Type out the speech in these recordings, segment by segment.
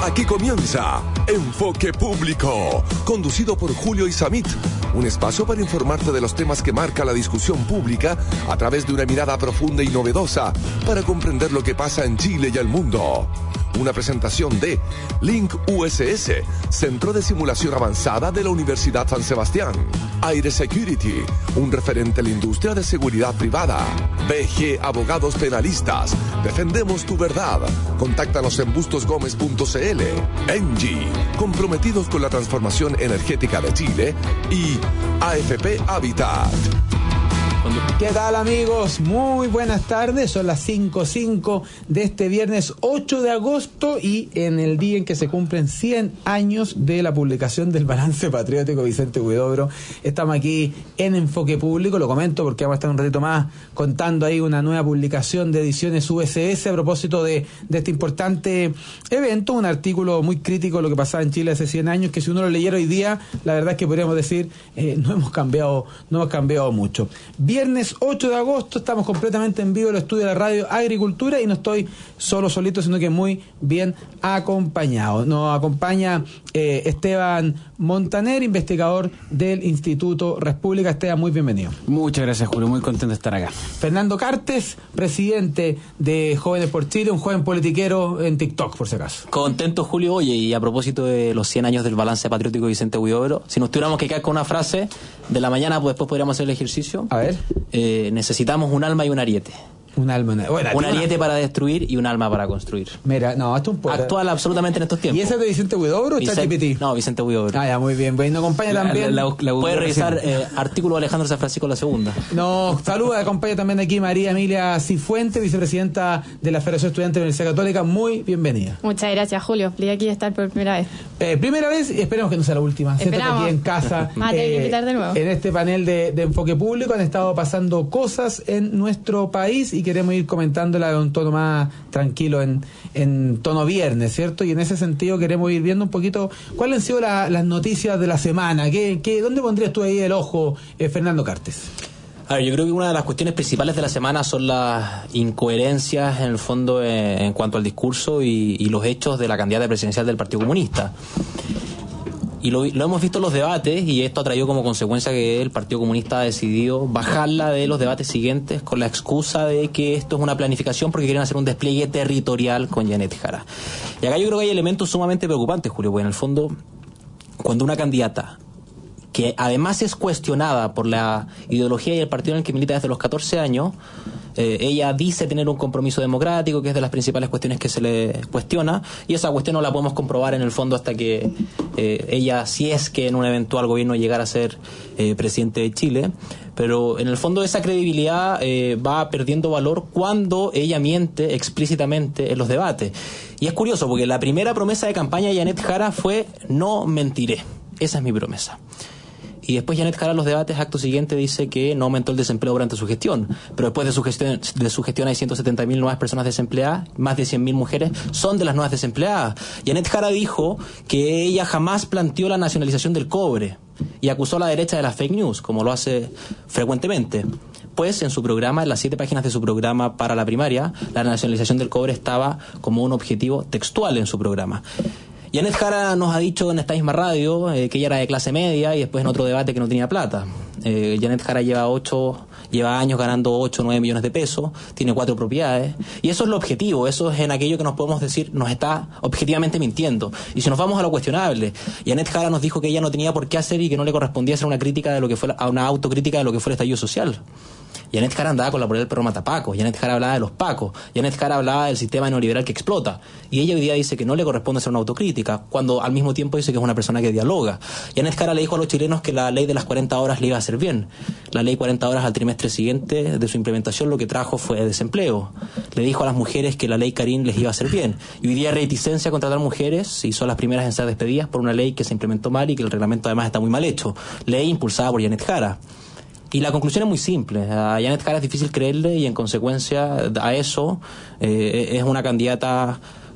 Aquí comienza Enfoque Público, conducido por Julio Isamit, un espacio para informarte de los temas que marca la discusión pública a través de una mirada profunda y novedosa para comprender lo que pasa en Chile y el mundo. Una presentación de Link USS, Centro de Simulación Avanzada de la Universidad San Sebastián. Aire Security, un referente en la industria de seguridad privada. BG Abogados Penalistas, defendemos tu verdad. Contáctanos en bustosgomez.cl. Engie, comprometidos con la transformación energética de Chile. Y AFP Habitat. ¿Qué tal, amigos? Muy buenas tardes, son las 5:05 de este viernes 8 de agosto y en el día en que se cumplen 100 años de la publicación del Balance Patriótico Vicente Huidobro. Estamos aquí en Enfoque Público, lo comento porque vamos a estar un ratito más contando ahí una nueva publicación de Ediciones USS a propósito de este importante evento, un artículo muy crítico de lo que pasaba en Chile hace 100 años, que si uno lo leyera hoy día, la verdad es que podríamos decir, no hemos cambiado mucho. Viernes 8 de agosto, estamos completamente en vivo en el estudio de la radio Agricultura y no estoy solito, sino que muy bien acompañado. Nos acompaña Esteban Montaner, investigador del Instituto República. Esteban, muy bienvenido. Muchas gracias, Julio, muy contento de estar acá. Fernando Cartes, presidente de Jóvenes por Chile, un joven politiquero en TikTok, por si acaso. Contento, Julio. Oye, y a propósito de los 100 años del Balance Patriótico Vicente Huidobro, si nos tuviéramos que quedar con una frase de la mañana, pues después podríamos hacer el ejercicio. A ver. Necesitamos un alma y un ariete. Un ariete para destruir y un alma para construir. Mira, no, esto es un poder actual absolutamente en estos tiempos. ¿Y ese es de Vicente Huidobro o ChatGPT? No, Vicente Huidobro. Ah, ya, muy bien. Bueno, acompaña también. Puede revisar artículo de Alejandro San Francisco la segunda. Nos saluda, acompaña también aquí María Emilia Cifuentes, vicepresidenta de la Federación Estudiante de la Universidad Católica. Muy bienvenida. Muchas gracias, Julio. Feliz aquí de estar por primera vez. Primera vez y esperemos que no sea la última. Siéntate aquí en casa. Más que invitar de nuevo. En este panel de Enfoque Público han estado pasando cosas en nuestro país y queremos ir comentándola de un tono más tranquilo, en tono viernes, ¿cierto? Y en ese sentido queremos ir viendo un poquito cuáles han sido las noticias de la semana. ¿Dónde pondrías tú ahí el ojo, Fernando Cartes? A ver, yo creo que una de las cuestiones principales de la semana son las incoherencias, en el fondo, en cuanto al discurso y los hechos de la candidata presidencial del Partido Comunista. Y lo hemos visto en los debates, y esto ha traído como consecuencia que el Partido Comunista ha decidido bajarla de los debates siguientes con la excusa de que esto es una planificación porque quieren hacer un despliegue territorial con Janet Jara. Y acá yo creo que hay elementos sumamente preocupantes, Julio, porque en el fondo, cuando una candidata que además es cuestionada por la ideología y el partido en el que milita desde los 14 años, ella dice tener un compromiso democrático, que es de las principales cuestiones que se le cuestiona, y esa cuestión no la podemos comprobar en el fondo hasta que ella, si es que en un eventual gobierno llegara a ser presidente de Chile, pero en el fondo esa credibilidad va perdiendo valor cuando ella miente explícitamente en los debates. Y es curioso porque la primera promesa de campaña de Janet Jara fue: no mentiré, esa es mi promesa. Y después Janet Jara en los debates, acto siguiente, dice que no aumentó el desempleo durante su gestión. Pero después de su gestión hay 170.000 nuevas personas desempleadas, más de 100.000 mujeres son de las nuevas desempleadas. Janet Jara dijo que ella jamás planteó la nacionalización del cobre y acusó a la derecha de las fake news, como lo hace frecuentemente. Pues en su programa, en las 7 páginas de su programa para la primaria, la nacionalización del cobre estaba como un objetivo textual en su programa. Janet Jara nos ha dicho en esta misma radio que ella era de clase media y después en otro debate que no tenía plata. Janet Jara lleva años ganando 8 o 9 millones de pesos, tiene 4 propiedades, y eso es lo objetivo, eso es en aquello que nos podemos decir nos está objetivamente mintiendo. Y si nos vamos a lo cuestionable, Janet Jara nos dijo que ella no tenía por qué hacer y que no le correspondía hacer una autocrítica de lo que fue el estallido social. Janet Jara andaba con la polera del perro matapacos, Janet Jara hablaba de los pacos, Janet Jara hablaba del sistema neoliberal que explota, y ella hoy día dice que no le corresponde hacer una autocrítica, cuando al mismo tiempo dice que es una persona que dialoga. Janet Jara le dijo a los chilenos que la ley de las 40 horas le iba a hacer bien. La ley 40 horas al trimestre siguiente de su implementación lo que trajo fue desempleo. Le dijo a las mujeres que la ley Karin les iba a hacer bien, y hoy día reticencia a contratar mujeres, y son las primeras en ser despedidas por una ley que se implementó mal y que el reglamento además está muy mal hecho. Ley impulsada por Janet Jara. Y la conclusión es muy simple. A Janet Jara es difícil creerle y en consecuencia a eso es una candidata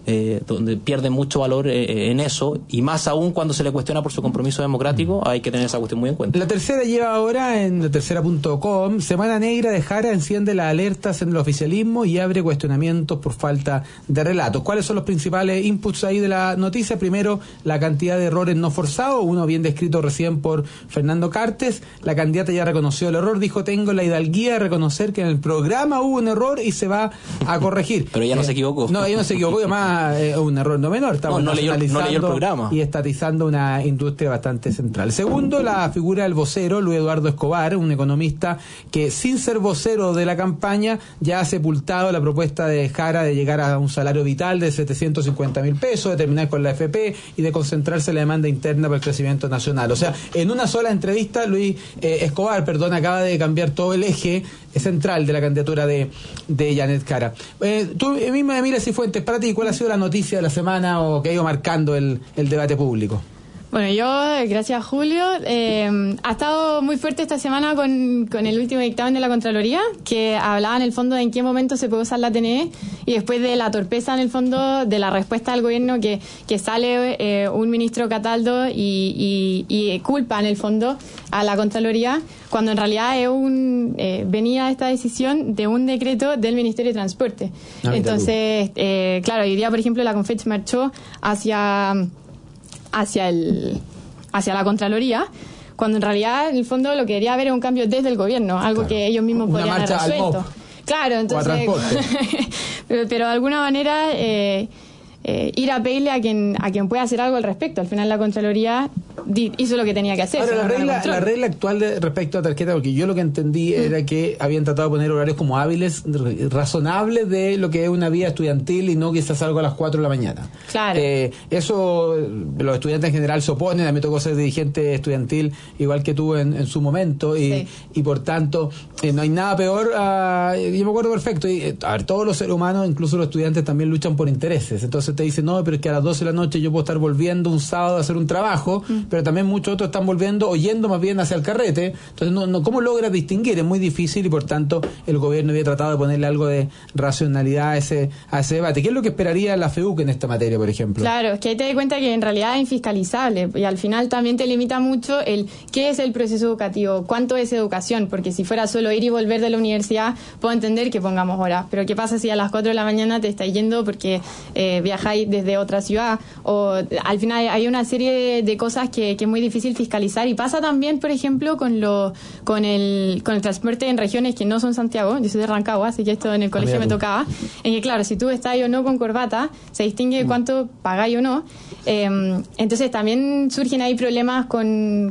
donde pierde mucho valor en eso, y más aún cuando se le cuestiona por su compromiso democrático, hay que tener esa cuestión muy en cuenta. La Tercera lleva ahora en latercera.com: Semana Negra de Jara enciende las alertas en el oficialismo y abre cuestionamientos por falta de relatos. ¿Cuáles son los principales inputs ahí de la noticia? Primero, la cantidad de errores no forzados, uno bien descrito recién por Fernando Cartes. La candidata ya reconoció el error, dijo: tengo la hidalguía de reconocer que en el programa hubo un error y se va a corregir. Pero ella no se equivocó. No, ella no se equivocó, además un error no menor. Estamos no leyó el programa y estatizando una industria bastante central. Segundo, la figura del vocero Luis Eduardo Escobar, un economista que, sin ser vocero de la campaña, ya ha sepultado la propuesta de Jara de llegar a un salario vital de 750.000 pesos, de terminar con la AFP y de concentrarse en la demanda interna para el crecimiento nacional. O sea, en una sola entrevista, Luis Escobar, acaba de cambiar todo el eje central de la candidatura de Janet Jara. Tú misma, Emilia Cifuentes, para ti, ¿cuál ha sido la noticia de la semana o que ha ido marcando el debate público? Bueno, yo, gracias Julio, ha estado muy fuerte esta semana con el último dictamen de la Contraloría, que hablaba en el fondo de en qué momento se puede usar la TNE, y después de la torpeza en el fondo de la respuesta del gobierno que sale un ministro Cataldo y culpa en el fondo a la Contraloría, cuando en realidad venía esta decisión de un decreto del Ministerio de Transporte. Entonces, claro, hoy día, por ejemplo, la Confech marchó hacia la Contraloría, cuando en realidad en el fondo lo que quería ver era un cambio desde el gobierno, algo que ellos mismos podrían haber resuelto. Claro, entonces pero de alguna manera ir a pedirle a quien pueda hacer algo al respecto. Al final la Contraloría hizo lo que tenía que hacer. Ahora, la regla actual respecto a tarjeta, porque yo lo que entendí era que habían tratado de poner horarios como hábiles, razonables de lo que es una vida estudiantil y no quizás algo a las 4 de la mañana. Claro. Eso los estudiantes en general se oponen. A mí me tocó ser dirigente estudiantil igual que tú en su momento y por tanto no hay nada peor. Yo me acuerdo perfecto. A ver, todos los seres humanos, incluso los estudiantes, también luchan por intereses. Entonces te dicen, no, pero es que a las 12 de la noche yo puedo estar volviendo un sábado a hacer un trabajo, pero también muchos otros están volviendo o yendo más bien hacia el carrete. Entonces, ¿cómo logras distinguir? Es muy difícil y por tanto el gobierno había tratado de ponerle algo de racionalidad a ese debate. ¿Qué es lo que esperaría la FEUC en esta materia, por ejemplo? Claro, es que ahí te das cuenta que en realidad es infiscalizable y al final también te limita mucho qué es el proceso educativo, cuánto es educación, porque si fuera solo ir y volver de la universidad, puedo entender que pongamos horas, pero ¿qué pasa si a las 4 de la mañana te estáis yendo porque viajáis desde otra ciudad? O al final hay una serie de cosas que es muy difícil fiscalizar, y pasa también, por ejemplo, con el transporte en regiones que no son Santiago. Yo soy de Rancagua, así que esto en el colegio me tocaba, en que claro, si tú estás o no con corbata, se distingue cuánto pagáis o no. Entonces también surgen ahí problemas con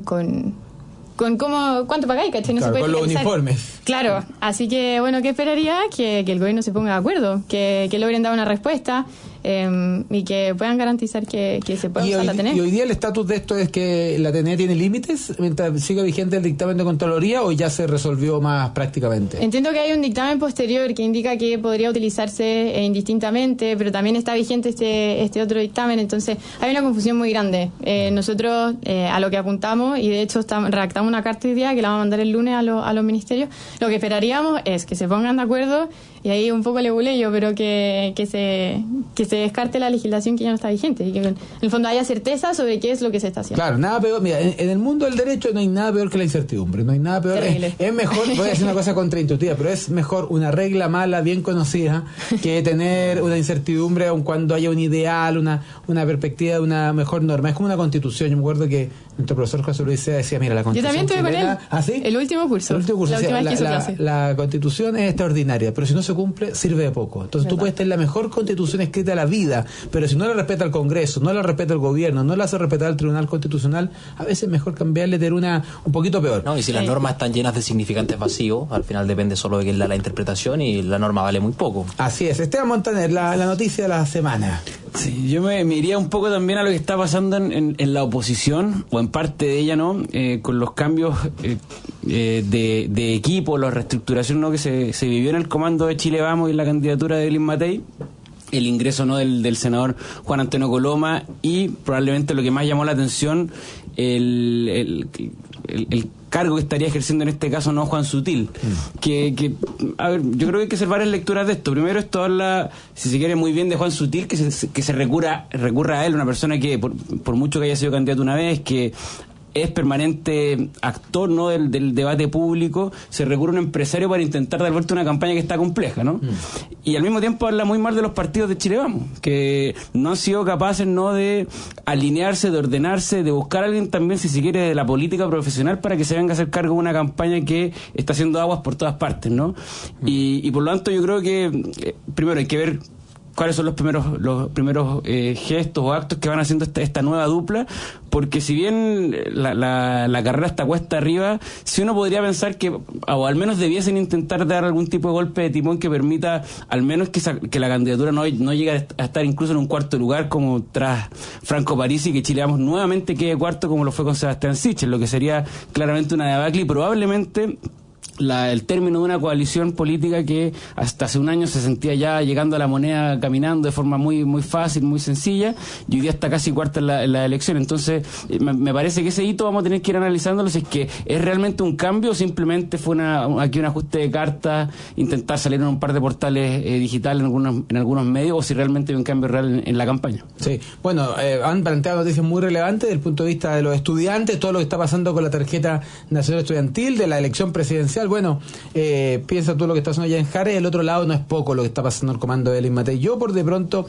cuánto pagáis, ¿cachai? No se puede con los uniformes. Claro, así que bueno, ¿qué esperaría? Que el gobierno se ponga de acuerdo, que logren dar una respuesta y que puedan garantizar que se pueda usar la TNE. ¿Y hoy día el estatus de esto es que la TNE tiene límites mientras siga vigente el dictamen de Contraloría, o ya se resolvió más prácticamente? Entiendo que hay un dictamen posterior que indica que podría utilizarse indistintamente, pero también está vigente este otro dictamen, entonces hay una confusión muy grande. Nosotros a lo que apuntamos, y de hecho redactamos una carta hoy día que la vamos a mandar el lunes a los ministerios, lo que esperaríamos es que se pongan de acuerdo, y ahí un poco le buleyo, pero que se descarte la legislación que ya no está vigente y que en el fondo haya certeza sobre qué es lo que se está haciendo. Claro, nada peor. Mira, en el mundo del derecho no hay nada peor que la incertidumbre. No hay nada peor. Es mejor, voy a decir una cosa contraintuitiva, pero es mejor una regla mala bien conocida que tener una incertidumbre aun cuando haya un ideal, una perspectiva de una mejor norma. Es como una constitución. Yo me acuerdo que nuestro profesor José Luis Sea decía, mira, la constitución. Yo también tuve con él. ¿Ah, sí? El último curso. La última vez que hizo clase. La constitución es extraordinaria, pero si no se cumple, sirve de poco. Entonces tú puedes tener la mejor constitución escrita de la vida, pero si no la respeta el Congreso, no la respeta el gobierno, no la hace respetar el Tribunal Constitucional, a veces es mejor cambiarle, tener una un poquito peor. No, y si las normas están llenas de significantes vacíos, al final depende solo de quién da la interpretación y la norma vale muy poco. Así es. Esteban Montaner, la noticia de la semana. Sí, yo me iría un poco también a lo que está pasando en la oposición, o en parte de ella, ¿no? Con los cambios de equipo, la reestructuración, ¿no?, que se vivió en el comando de Chile Vamos y la candidatura de Elin Matei, el ingreso, ¿no?, del senador Juan Antonio Coloma, y probablemente lo que más llamó la atención, el cargo que estaría ejerciendo en este caso no Juan Sutil. A ver, yo creo que hay que hacer varias lecturas de esto. Primero, esto habla, si se quiere, muy bien de Juan Sutil, que se recurra a él, una persona que por mucho que haya sido candidato una vez, que es permanente actor, ¿no?, del debate público, se recurre a un empresario para intentar dar vuelta a una campaña que está compleja, ¿no? Y al mismo tiempo habla muy mal de los partidos de Chile Vamos, que no han sido capaces, ¿no?, de alinearse, de ordenarse, de buscar a alguien también, si se quiere, de la política profesional para que se venga a hacer cargo de una campaña que está haciendo aguas por todas partes, ¿no? Y por lo tanto yo creo que primero hay que ver cuáles son los primeros gestos o actos que van haciendo esta nueva dupla, porque si bien la carrera está cuesta arriba, si uno podría pensar que, o al menos debiesen intentar dar algún tipo de golpe de timón que permita al menos que la candidatura no llegue a estar incluso en un cuarto lugar como tras Franco Parisi, y que Chile Vamos nuevamente quede cuarto como lo fue con Sebastián Sichel, lo que sería claramente una debacle y probablemente el término de una coalición política que hasta hace un año se sentía ya llegando a la moneda caminando de forma muy muy fácil, muy sencilla, y hoy día está casi cuarta en la elección. Entonces me parece que ese hito vamos a tener que ir analizándolo, si es que es realmente un cambio o simplemente fue aquí un ajuste de cartas, intentar salir en un par de portales digitales en algunos medios, o si realmente hay un cambio real en la campaña. Sí, bueno, han planteado noticias muy relevantes desde el punto de vista de los estudiantes, todo lo que está pasando con la tarjeta nacional estudiantil, de la elección presidencial. Bueno, piensa tú lo que está pasando allá en Jare, y el otro lado no es poco lo que está pasando en el comando de Evelyn Matei. Yo por de pronto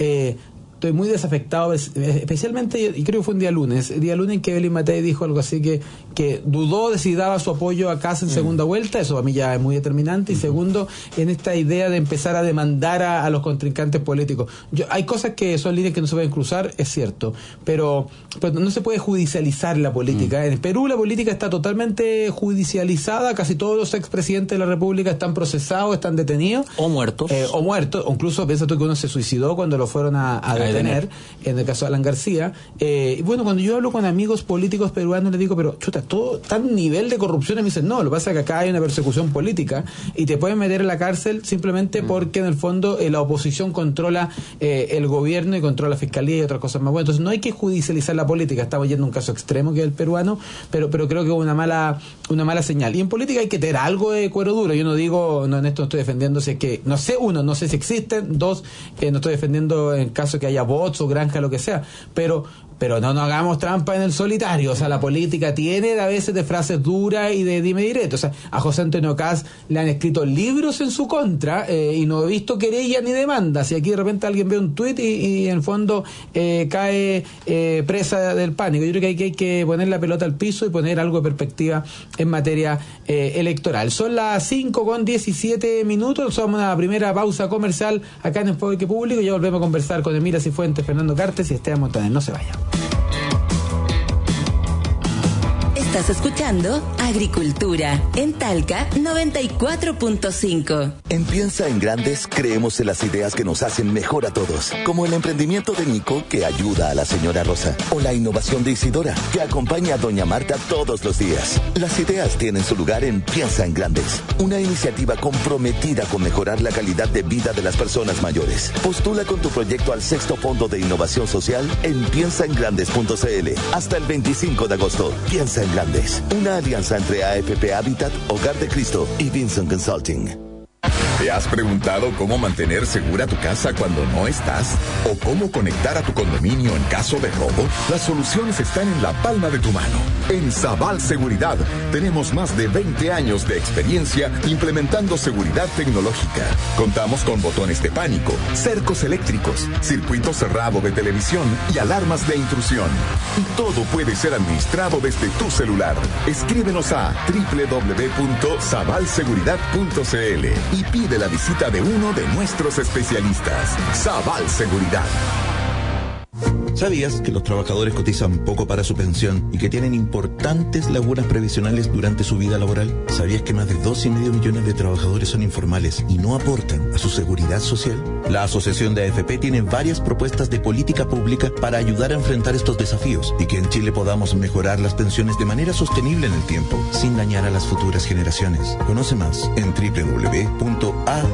estoy muy desafectado, especialmente, y creo que fue un día lunes en que Evelyn Matei dijo algo así que dudó de si daba su apoyo a Kast en segunda vuelta. Eso a mí ya es muy determinante. Y segundo, en esta idea de empezar a demandar a los contrincantes políticos. Hay cosas que son líneas que no se pueden cruzar, es cierto, pero no se puede judicializar la política. En Perú la política está totalmente judicializada, casi todos los expresidentes de la República están procesados, están detenidos. O muertos. O incluso piensa tú que uno se suicidó cuando lo fueron a detener, en el caso de Alan García. Bueno, cuando yo hablo con amigos políticos peruanos, les digo, pero chuta, todo tan nivel de corrupción, y me dicen, no, lo que pasa es que acá hay una persecución política y te pueden meter en la cárcel simplemente porque en el fondo la oposición controla el gobierno y controla la fiscalía y otras cosas más. Bueno, entonces no hay que judicializar la política. Estamos yendo a un caso extremo que es el peruano, pero creo que es una mala señal. Y en política hay que tener algo de cuero duro. Yo no digo, no, en esto no estoy defendiendo, si es que, no sé, uno, no sé si existen, dos, no estoy defendiendo en caso que haya bots o granja, lo que sea, pero no nos hagamos trampa en el solitario. O sea, la política tiene a veces de frases duras y de dime directo. O sea, a José Antonio Kast le han escrito libros en su contra y no he visto querella ni demanda. Si aquí de repente alguien ve un tuit y en el fondo cae presa del pánico. Yo creo que hay que poner la pelota al piso y poner algo de perspectiva en materia electoral. Son las 5:17. Somos una primera pausa comercial acá en Enfoque Público y ya volvemos a conversar con Emilia Cifuentes, Fernando Cartes y Esteban Montaner. No se vayan. Estás escuchando Agricultura en Talca 94.5. En Piensa en Grandes creemos en las ideas que nos hacen mejor a todos, como el emprendimiento de Nico, que ayuda a la señora Rosa, o la innovación de Isidora, que acompaña a doña Marta todos los días. Las ideas tienen su lugar en Piensa en Grandes, una iniciativa comprometida con mejorar la calidad de vida de las personas mayores. Postula con tu proyecto al 6º Fondo de Innovación Social en piensaengrandes.cl hasta el 25 de agosto. Piensa en Grandes, una alianza entre AFP Habitat, Hogar de Cristo y Vincent Consulting. ¿Te has preguntado cómo mantener segura tu casa cuando no estás? ¿O cómo conectar a tu condominio en caso de robo? Las soluciones están en la palma de tu mano. En Sabal Seguridad tenemos más de 20 años de experiencia implementando seguridad tecnológica. Contamos con botones de pánico, cercos eléctricos, circuito cerrado de televisión y alarmas de intrusión. Y todo puede ser administrado desde tu celular. Escríbenos a www.sabalseguridad.cl y pide la visita de uno de nuestros especialistas. Sabal Seguridad. ¿Sabías que los trabajadores cotizan poco para su pensión y que tienen importantes lagunas previsionales durante su vida laboral? ¿Sabías que más de 2,5 millones de trabajadores son informales y no aportan a su seguridad social? La Asociación de AFP tiene varias propuestas de política pública para ayudar a enfrentar estos desafíos y que en Chile podamos mejorar las pensiones de manera sostenible en el tiempo, sin dañar a las futuras generaciones. Conoce más en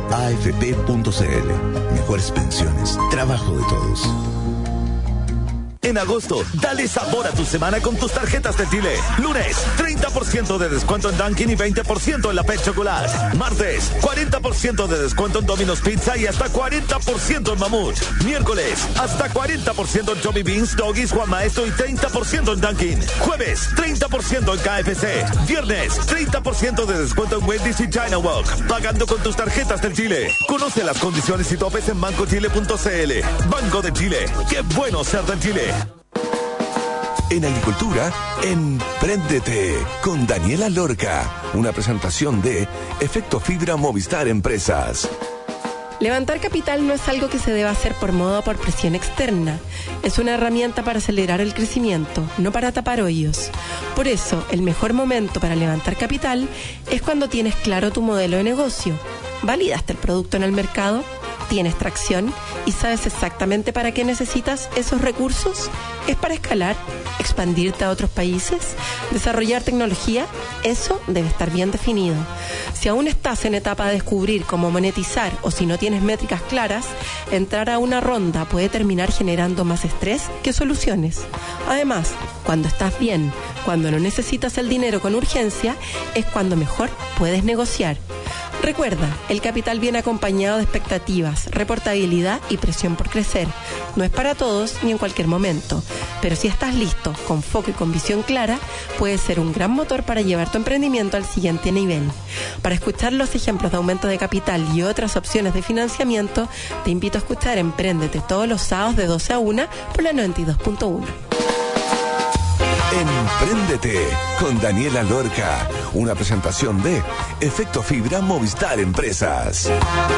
www.aafp.cl. Mejores pensiones, trabajo de todos. En agosto, dale sabor a tu semana con tus tarjetas de Chile. Lunes, 30% de descuento en Dunkin' y 20% en la Pet Chocolate. Martes, 40% de descuento en Domino's Pizza y hasta 40% en Mamut. Miércoles, hasta 40% en Johnny Beans, Doggies, Juan Maestro y 30% en Dunkin'. Jueves, 30% en KFC. Viernes, 30% de descuento en Wendy's y China Walk. Pagando con tus tarjetas del Chile. Conoce las condiciones y topes en bancochile.cl. Banco de Chile. ¡Qué bueno ser del Chile! En agricultura, Empréndete con Daniela Lorca. Una presentación de Efecto Fibra Movistar Empresas. Levantar capital no es algo que se deba hacer por moda o por presión externa. Es una herramienta para acelerar el crecimiento, no para tapar hoyos. Por eso, el mejor momento para levantar capital es cuando tienes claro tu modelo de negocio. ¿Validaste el producto en el mercado? ¿Tienes tracción? ¿Y sabes exactamente para qué necesitas esos recursos? ¿Es para escalar? ¿Expandirte a otros países? ¿Desarrollar tecnología? Eso debe estar bien definido. Si aún estás en etapa de descubrir cómo monetizar o si no tienes métricas claras, entrar a una ronda puede terminar generando más estrés que soluciones. Además, cuando estás bien, cuando no necesitas el dinero con urgencia, es cuando mejor puedes negociar. Recuerda, el capital viene acompañado de expectativas, reportabilidad y presión por crecer. No es para todos ni en cualquier momento, pero si estás listo, con foco y con visión clara, puede ser un gran motor para llevar tu emprendimiento al siguiente nivel. Para escuchar los ejemplos de aumento de capital y otras opciones de financiamiento, te invito a escuchar Empréndete todos los sábados de 12 a 1 por la 92.1. Empréndete con Daniela Lorca. Una presentación de Efecto Fibra Movistar Empresas.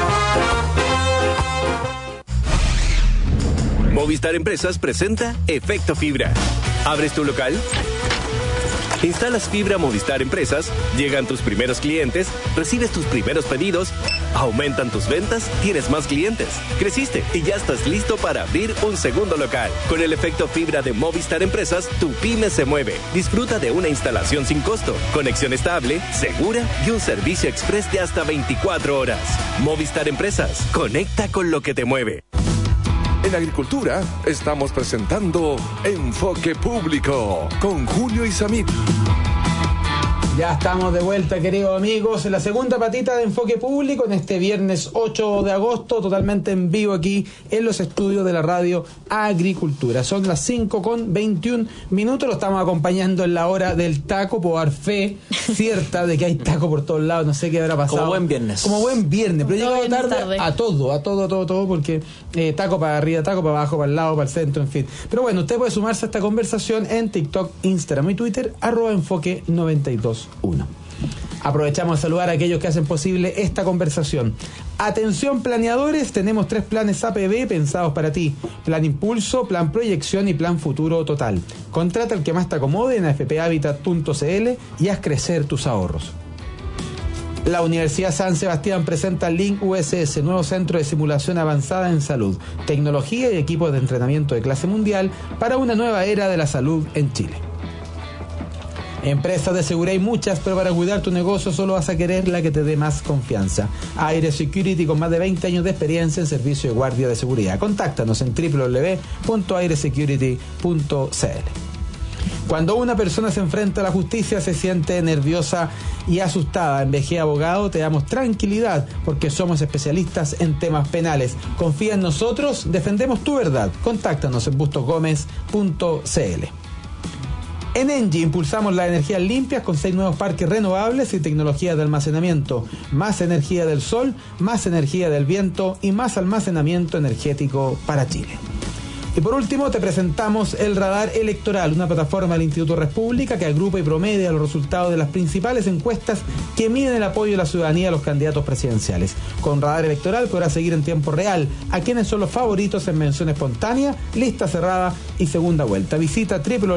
Movistar Empresas presenta Efecto Fibra. ¿Abres tu local? Instalas fibra Movistar Empresas, llegan tus primeros clientes, recibes tus primeros pedidos, aumentan tus ventas, tienes más clientes, creciste y ya estás listo para abrir un segundo local. Con el efecto fibra de Movistar Empresas, tu pyme se mueve. Disfruta de una instalación sin costo, conexión estable, segura y un servicio express de hasta 24 horas. Movistar Empresas, conecta con lo que te mueve. En agricultura, estamos presentando Enfoque Público con Julio Isamit. Ya estamos de vuelta, queridos amigos, en la segunda patita de Enfoque Público en este viernes 8 de agosto, totalmente en vivo aquí en los estudios de la radio Agricultura. Son las 5:21, lo estamos acompañando en la hora del taco, por dar fe cierta de que hay taco por todos lados, no sé qué habrá pasado. Como buen viernes. Pero he llegado tarde a todo, porque taco para arriba, taco para abajo, para el lado, para el centro, en fin. Pero bueno, usted puede sumarse a esta conversación en TikTok, Instagram y Twitter, @enfoque92. Aprovechamos a saludar a aquellos que hacen posible esta conversación. Atención planeadores, tenemos 3 planes APB pensados para ti: Plan Impulso, Plan Proyección y Plan Futuro Total. Contrata el que más te acomode en afphabitat.cl y haz crecer tus ahorros. La Universidad San Sebastián presenta Link USS, nuevo centro de simulación avanzada en salud, tecnología y equipos de entrenamiento de clase mundial para una nueva era de la salud en Chile. Empresas de seguridad hay muchas, pero para cuidar tu negocio solo vas a querer la que te dé más confianza. Aire Security, con más de 20 años de experiencia en servicio de guardia de seguridad. Contáctanos en www.airesecurity.cl. Cuando una persona se enfrenta a la justicia, se siente nerviosa y asustada. En BG Abogado te damos tranquilidad porque somos especialistas en temas penales. Confía en nosotros, defendemos tu verdad. Contáctanos en bustosgomez.cl. En Engie impulsamos las energías limpias con 6 nuevos parques renovables y tecnologías de almacenamiento. Más energía del sol, más energía del viento y más almacenamiento energético para Chile. Y por último te presentamos el Radar Electoral, una plataforma del Instituto República que agrupa y promedia los resultados de las principales encuestas que miden el apoyo de la ciudadanía a los candidatos presidenciales. Con Radar Electoral podrás seguir en tiempo real a quienes son los favoritos en mención espontánea, lista cerrada y segunda vuelta. Visita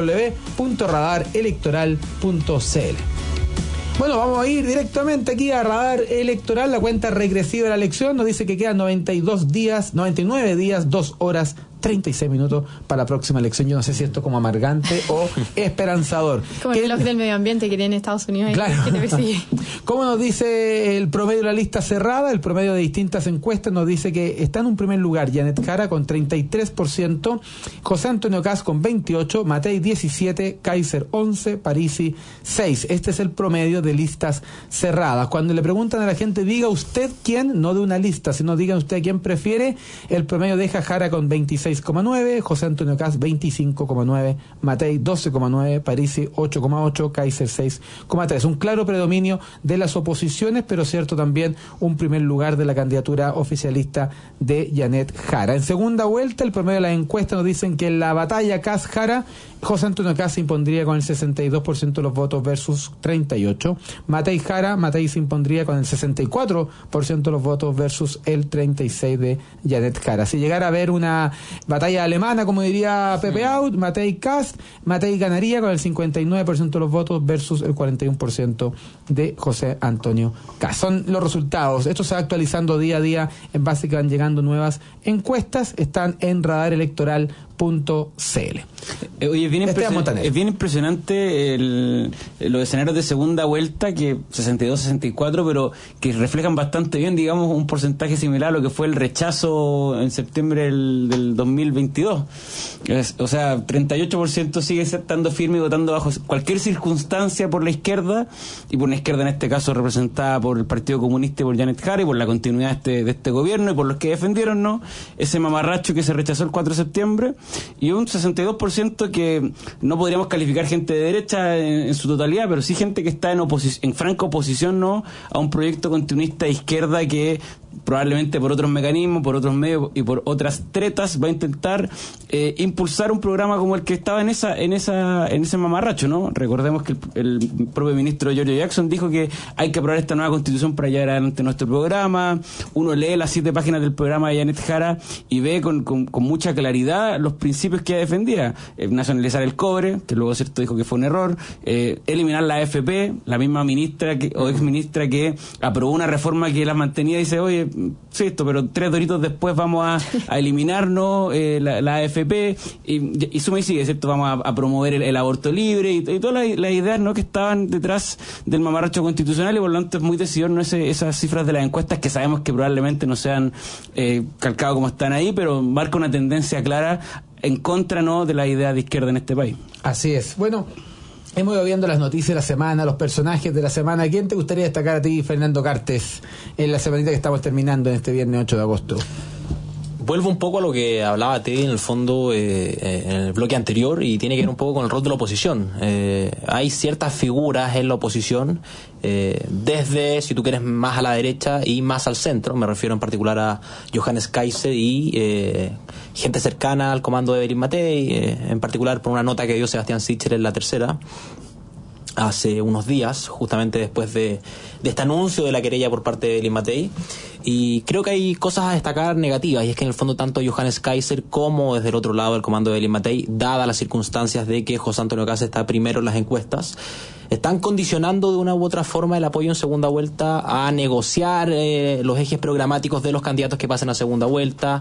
www.radarelectoral.cl. Bueno, vamos a ir directamente aquí a Radar Electoral. La cuenta regresiva de la elección nos dice que quedan 99 días, 2 horas, 36 minutos para la próxima elección. Yo no sé si esto es como amargante o esperanzador. Como el reloj del medio ambiente que tiene Estados Unidos, claro, que te persigue. Como nos dice el promedio de la lista cerrada, el promedio de distintas encuestas nos dice que está en un primer lugar Janet Jara con 33%, José Antonio Kast con 28%, Matei 17%, Kaiser 11%, Parisi 6%. Este es el promedio de listas cerradas. Cuando le preguntan a la gente, diga usted quién, no de una lista, sino diga usted quién prefiere, el promedio deja Jara con 26,9%, José Antonio Kast 25,9%, Matei 12,9%, Parisi 8,8%, Kaiser 6,3%. Un claro predominio de las oposiciones, pero cierto también un primer lugar de la candidatura oficialista de Janet Jara. En segunda vuelta, el promedio de las encuestas nos dicen que en la batalla Kast-Jara, José Antonio Kast se impondría con el 62% de los votos versus 38%. Matei Jara, Matei se impondría con el 64% de los votos versus el 36% de Janet Jara. Si llegara a haber una batalla alemana, como diría Pepe Out, Matei Kast, Matei ganaría con el 59% de los votos versus el 41% de José Antonio Kast. Son los resultados. Esto se va actualizando día a día en base a que van llegando nuevas encuestas. Están en radarelectoral.cl. Oye, es bien impresionante los escenarios de segunda vuelta, que 62-64, pero que reflejan bastante bien, digamos, un porcentaje similar a lo que fue el rechazo en septiembre del 2022. O sea, 38% sigue estando firme y votando bajo cualquier circunstancia por la izquierda, y por una izquierda en este caso representada por el Partido Comunista y por Janet Jara, y por la continuidad de este gobierno, y por los que defendieron, ¿no?, ese mamarracho que se rechazó el 4 de septiembre, y un 62% que no podríamos calificar gente de derecha en su totalidad, pero sí gente que está en franca oposición, ¿no?, a un proyecto continuista de izquierda que probablemente por otros mecanismos, por otros medios y por otras tretas va a intentar impulsar un programa como el que estaba en ese mamarracho, ¿no? Recordemos que el propio ministro Giorgio Jackson dijo que hay que aprobar esta nueva constitución para llevar adelante nuestro programa. Uno lee las 7 páginas del programa de Janet Jara y ve con mucha claridad los principios que ella defendía: nacionalizar el cobre, que luego cierto dijo que fue un error, eliminar la AFP, la misma ministra o ex ministra que aprobó una reforma que la mantenía, dice, oye, sí, pero 3 doritos después vamos a eliminarnos la AFP, y suma y sigue, ¿cierto? Vamos a promover el aborto libre y todas las ideas, ¿no?, que estaban detrás del mamarracho constitucional, y por lo tanto es muy decidor, ¿no?, esas cifras de las encuestas, que sabemos que probablemente no sean calcados como están ahí, pero marca una tendencia clara en contra, ¿no?, de la idea de izquierda en este país. Así es. Bueno, hemos ido viendo las noticias de la semana, los personajes de la semana. ¿Quién te gustaría destacar a ti, Fernando Cartes, en la semanita que estamos terminando en este viernes 8 de agosto? Vuelvo un poco a lo que hablaba Teddy en el fondo en el bloque anterior, y tiene que ver un poco con el rol de la oposición. Hay ciertas figuras en la oposición, desde, si tú quieres, más a la derecha y más al centro. Me refiero en particular a Johannes Kaiser y gente cercana al comando de Evelyn Matei, en particular por una nota que dio Sebastián Sichel en La Tercera hace unos días, justamente después de este anuncio de la querella por parte de Evelyn Matei. Y creo que hay cosas a destacar negativas, y es que en el fondo tanto Johannes Kaiser como desde el otro lado el comando de Evelyn Matei, dadas las circunstancias de que José Antonio Kast está primero en las encuestas, están condicionando de una u otra forma el apoyo en segunda vuelta a negociar los ejes programáticos de los candidatos que pasen a segunda vuelta,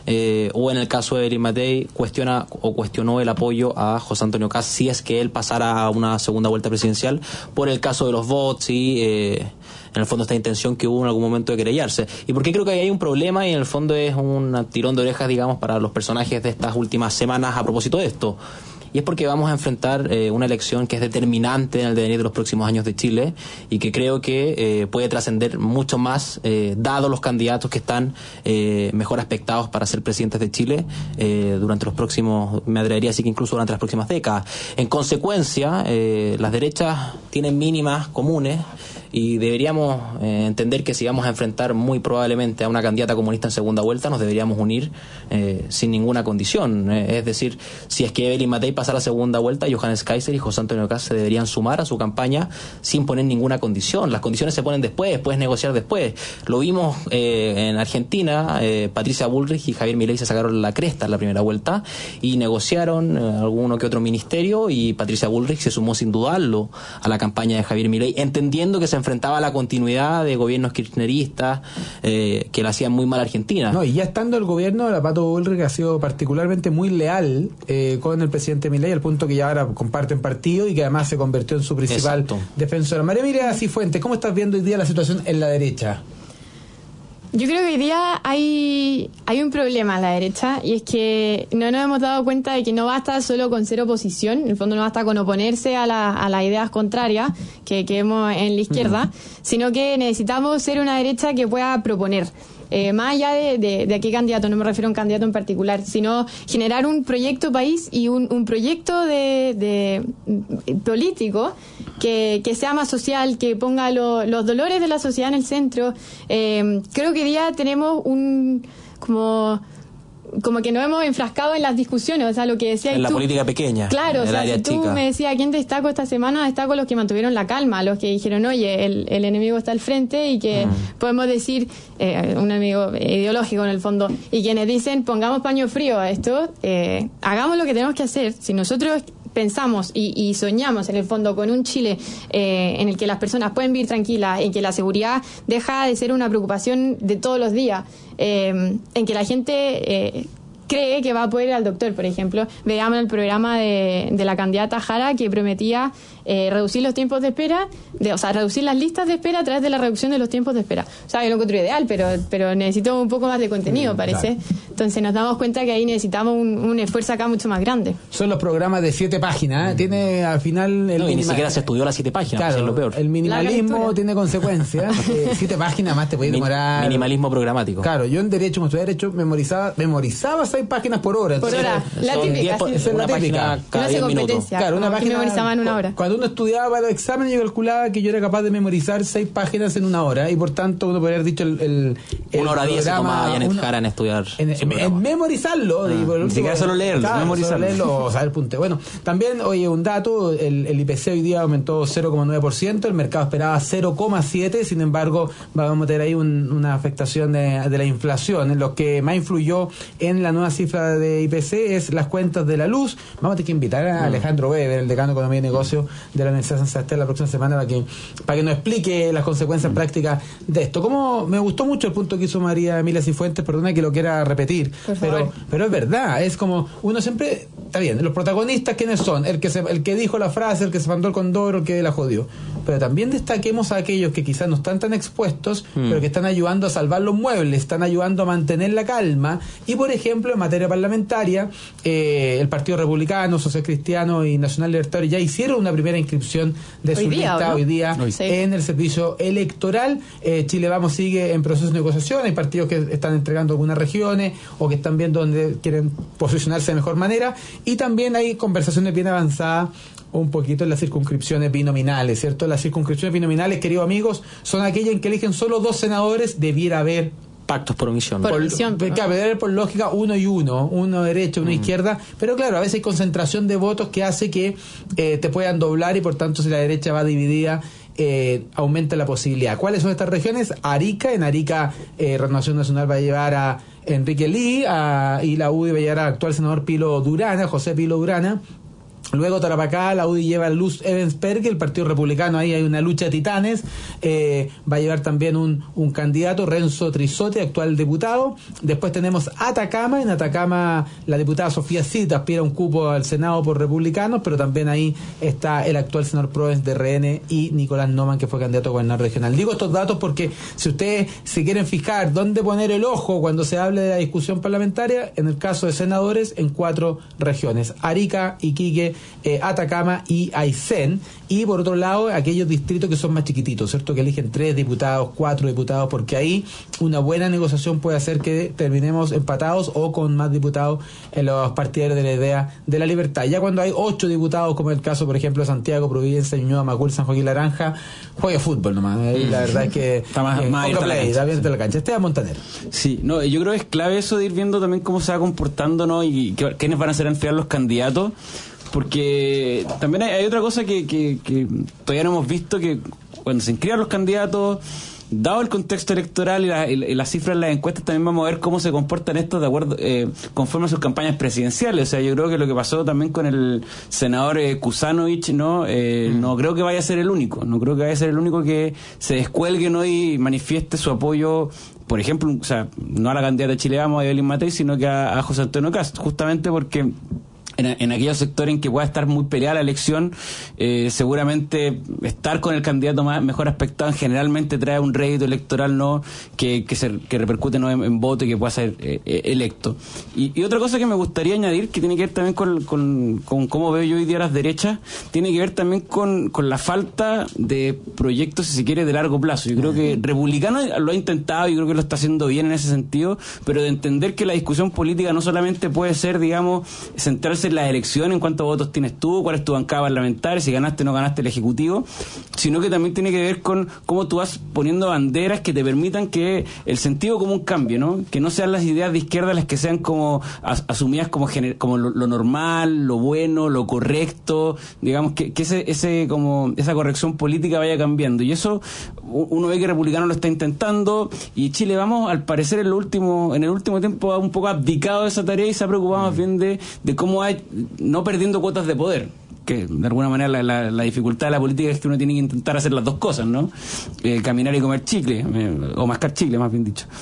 o en el caso de Evelyn Matei cuestionó el apoyo a José Antonio Kast si es que él pasara a una segunda vuelta presidencial, por el caso de los bots y en el fondo esta intención que hubo en algún momento de querellarse. ¿Y por qué creo que ahí hay un problema? Y en el fondo es un tirón de orejas, digamos, para los personajes de estas últimas semanas a propósito de esto. Y es porque vamos a enfrentar una elección que es determinante en el devenir de los próximos años de Chile, y que creo que puede trascender mucho más, dado los candidatos que están mejor aspectados para ser presidentes de Chile durante los próximos, me atrevería a decir que incluso durante las próximas décadas. En consecuencia, las derechas tienen mínimas comunes, y deberíamos entender que si vamos a enfrentar muy probablemente a una candidata comunista en segunda vuelta, nos deberíamos unir sin ninguna condición. Es decir, si es que Evelyn Matei pasara a segunda vuelta, Johannes Kaiser y José Antonio Kast se deberían sumar a su campaña sin poner ninguna condición. Las condiciones se ponen después, puedes negociar después. Lo vimos en Argentina, Patricia Bullrich y Javier Milei se sacaron la cresta en la primera vuelta y negociaron alguno que otro ministerio, y Patricia Bullrich se sumó sin dudarlo a la campaña de Javier Milei, entendiendo que se enfrentaba a la continuidad de gobiernos kirchneristas que le hacían muy mal a Argentina. No, y ya estando el gobierno, la Pato Bullrich ha sido particularmente muy leal con el presidente Milei, al punto que ya ahora comparten partido y que además se convirtió en su principal defensora. María Emilia Cifuentes, ¿cómo estás viendo hoy día la situación en la derecha? Yo creo que hoy día hay un problema a la derecha, y es que no nos hemos dado cuenta de que no basta solo con ser oposición, en el fondo no basta con oponerse a las ideas contrarias que vemos en la izquierda, sino que necesitamos ser una derecha que pueda proponer. Más allá de a qué candidato, no me refiero a un candidato en particular, sino generar un proyecto país y un proyecto de político que sea más social, que ponga los dolores de la sociedad en el centro. Creo que hoy día tenemos como que nos hemos enfrascado en las discusiones, o sea, lo que decías tú. En la política pequeña. Claro, o sea, si tú me decías, ¿quién destaco esta semana? Destaco los que mantuvieron la calma, los que dijeron, oye, el enemigo está al frente, y que podemos decir, un enemigo ideológico en el fondo, y quienes dicen, pongamos paño frío a esto, hagamos lo que tenemos que hacer. Si nosotros pensamos y soñamos en el fondo con un Chile en el que las personas pueden vivir tranquilas, en que la seguridad deja de ser una preocupación de todos los días, en que la gente cree que va a poder ir al doctor, por ejemplo. Veamos el programa de la candidata Jara, que prometía reducir los tiempos de espera, reducir las listas de espera a través de la reducción de los tiempos de espera. O sea, yo lo encuentro ideal, pero necesito un poco más de contenido, parece. Claro. Entonces nos damos cuenta que ahí necesitamos un esfuerzo acá mucho más grande. Son los programas de 7 páginas, Tiene al final... y ni siquiera se estudió las 7 páginas, claro, es lo peor. El minimalismo tiene consecuencias. 7 páginas más te puede demorar... Minimalismo programático. Claro, yo en Derecho, como estudié Derecho, memorizaba 6 páginas por hora. Por hora, la típica. Esa es la típica. Cada 10 minutos. Claro, una página memorizaba en una hora. Cuando uno estudiaba para los exámenes, yo calculaba que yo era capaz de memorizar 6 páginas en una hora, y por tanto uno podría haber dicho el 1 hora 10 se toma Janet Jara en estudiar. En memorizarlo. Ni siquiera solo leerlo, claro, memorizarlo. Solo leerlo, saber punto. Bueno, también, oye, un dato, el IPC hoy día aumentó 0,9%, el mercado esperaba 0,7%, sin embargo, vamos a meter ahí una afectación de la inflación. Lo que más influyó en la nueva cifra de IPC es las cuentas de la luz. Vamos a tener que invitar a Alejandro Weber, el decano de Economía y Negocios de la Universidad de San Sebastián, la próxima semana para que nos explique las consecuencias prácticas de esto. Como me gustó mucho el punto que hizo María Emilia Cifuentes, perdona que lo quiera repetir, pero es verdad, es como uno siempre, está bien, los protagonistas, ¿quiénes son? El que dijo la frase, el que se mandó el condoro, el que la jodió. Pero también destaquemos a aquellos que quizás no están tan expuestos, pero que están ayudando a salvar los muebles, están ayudando a mantener la calma. Y por ejemplo, en materia parlamentaria, el Partido Republicano, Social Cristiano y Nacional Libertario ya hicieron una primera inscripción de su lista hoy día en el servicio electoral. Chile Vamos sigue en proceso de negociación, hay partidos que están entregando algunas regiones o que están viendo dónde quieren posicionarse de mejor manera, y también hay conversaciones bien avanzadas un poquito en las circunscripciones binominales, ¿cierto? Las circunscripciones binominales, queridos amigos, son aquellas en que eligen solo 2 senadores. Debiera haber pactos por omisión. Por lógica, uno y uno derecha, uno izquierda, pero claro, a veces hay concentración de votos que hace que te puedan doblar, y por tanto si la derecha va dividida, aumenta la posibilidad. ¿Cuáles son estas regiones? Arica, en Arica Renovación Nacional va a llevar a Enrique Lee, y la UDI va a llevar al actual senador José Pilo Durana. Luego Tarapacá, la UDI lleva a Luz Evensberg, el Partido Republicano, ahí hay una lucha de titanes, va a llevar también un candidato, Renzo Trisotti, actual diputado. Después tenemos Atacama, en Atacama la diputada Sofía Cita aspira a un cupo al Senado por republicanos, pero también ahí está el actual senador Proens de RN y Nicolás Noman, que fue candidato a gobernador regional. Digo estos datos porque si ustedes se quieren fijar dónde poner el ojo cuando se hable de la discusión parlamentaria, en el caso de senadores, en 4 regiones: Arica, Iquique, Atacama y Aysén. Y por otro lado, aquellos distritos que son más chiquititos, ¿cierto? Que eligen 3 diputados, 4 diputados, porque ahí una buena negociación puede hacer que terminemos empatados o con más diputados en los partidarios de la idea de la libertad. Ya cuando hay 8 diputados, como el caso, por ejemplo, de Santiago, Providencia, Ñuñoa, Macul, San Joaquín, Laranja, juega fútbol nomás. La verdad es que está más abierta la cancha. Esteban Montaner. Sí, no, yo creo que es clave eso de ir viendo también cómo se va comportando, ¿no? Y quiénes van a ser al final los candidatos. Porque también hay otra cosa que todavía no hemos visto, que cuando se inscriban los candidatos, dado el contexto electoral y las cifras de las encuestas, también vamos a ver cómo se comportan estos de acuerdo conforme a sus campañas presidenciales. O sea, yo creo que lo que pasó también con el senador Kuzanovich, no creo que vaya a ser el único. No creo que vaya a ser el único que se descuelgue, ¿no?, y manifieste su apoyo, por ejemplo, o sea, no a la candidata de Chile Vamos, a Evelyn Matei, sino que a José Antonio Kast, justamente porque en aquellos sectores en que pueda estar muy peleada la elección, seguramente estar con el candidato mejor aspectado generalmente trae un rédito electoral, no que repercute, no en voto y que pueda ser electo. Y otra cosa que me gustaría añadir, que tiene que ver también con cómo veo yo hoy día las derechas, tiene que ver también con la falta de proyectos, si se quiere, de largo plazo. Yo creo que Republicano lo ha intentado, yo creo que lo está haciendo bien en ese sentido, pero de entender que la discusión política no solamente puede ser, digamos, centrarse en la elección, en cuántos votos tienes tú, cuál es tu bancada parlamentaria, si ganaste o no ganaste el Ejecutivo, sino que también tiene que ver con cómo tú vas poniendo banderas que te permitan que el sentido común cambie, ¿no? Que no sean las ideas de izquierda las que sean como asumidas como lo normal, lo bueno, lo correcto, digamos que esa corrección política vaya cambiando. Y eso uno ve que Republicano lo está intentando, y Chile Vamos, al parecer en el último tiempo ha un poco abdicado de esa tarea y se ha preocupado más bien de cómo hay, no perdiendo cuotas de poder, que de alguna manera la dificultad de la política es que uno tiene que intentar hacer las dos cosas, ¿no? Caminar y comer chicle, o mascar chicle, más bien dicho,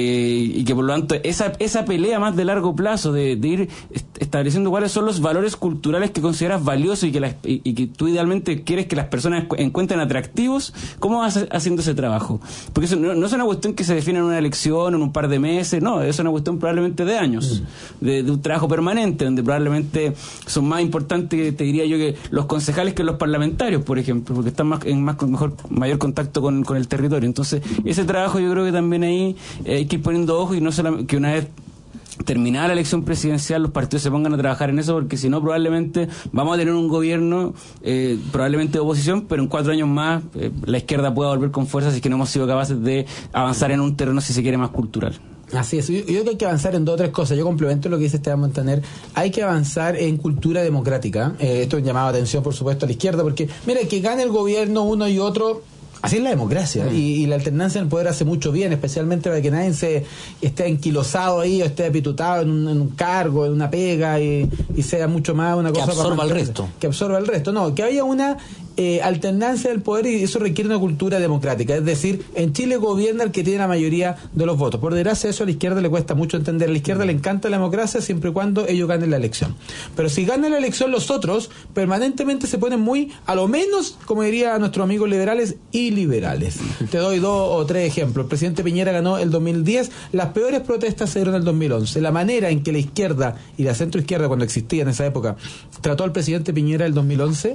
y que por lo tanto esa pelea más de largo plazo de ir estableciendo cuáles son los valores culturales que consideras valiosos y que tú idealmente quieres que las personas encuentren atractivos, ¿cómo vas haciendo ese trabajo? Porque eso no es una cuestión que se define en una elección, en un par de meses, no, es una cuestión probablemente de años, de un trabajo permanente, donde probablemente son más importantes, te diría yo, que los concejales que los parlamentarios, por ejemplo, porque están mayor contacto con el territorio. Entonces, ese trabajo yo creo que también ahí hay que ir poniendo ojo, y no solamente que una vez terminada la elección presidencial los partidos se pongan a trabajar en eso, porque si no probablemente vamos a tener un gobierno probablemente de oposición, pero en 4 años más la izquierda pueda volver con fuerza si es que no hemos sido capaces de avanzar en un terreno, si se quiere, más cultural. Así es, yo creo que hay que avanzar en 2 o 3 cosas. Yo complemento lo que dice Esteban Montaner. Hay que avanzar en cultura democrática. Esto es llamado atención, por supuesto, a la izquierda, porque mira, que gane el gobierno uno y otro, así es la democracia, y la alternancia en el poder hace mucho bien, especialmente para que nadie se esté enquilosado ahí o esté apitutado en un cargo, en una pega, y sea mucho más una cosa que absorba el resto. Que absorba el resto, no, que haya una alternancia del poder, y eso requiere una cultura democrática. Es decir, en Chile gobierna el que tiene la mayoría de los votos. Por desgracia, eso a la izquierda le cuesta mucho entender. A la izquierda le encanta la democracia siempre y cuando ellos ganen la elección. Pero si ganan la elección los otros, permanentemente se ponen muy, a lo menos, como diría nuestros amigos liberales, iliberales. Te doy 2 o 3 ejemplos. El presidente Piñera ganó el 2010, las peores protestas se dieron en el 2011. La manera en que la izquierda y la centroizquierda, cuando existía en esa época, trató al presidente Piñera el 2011,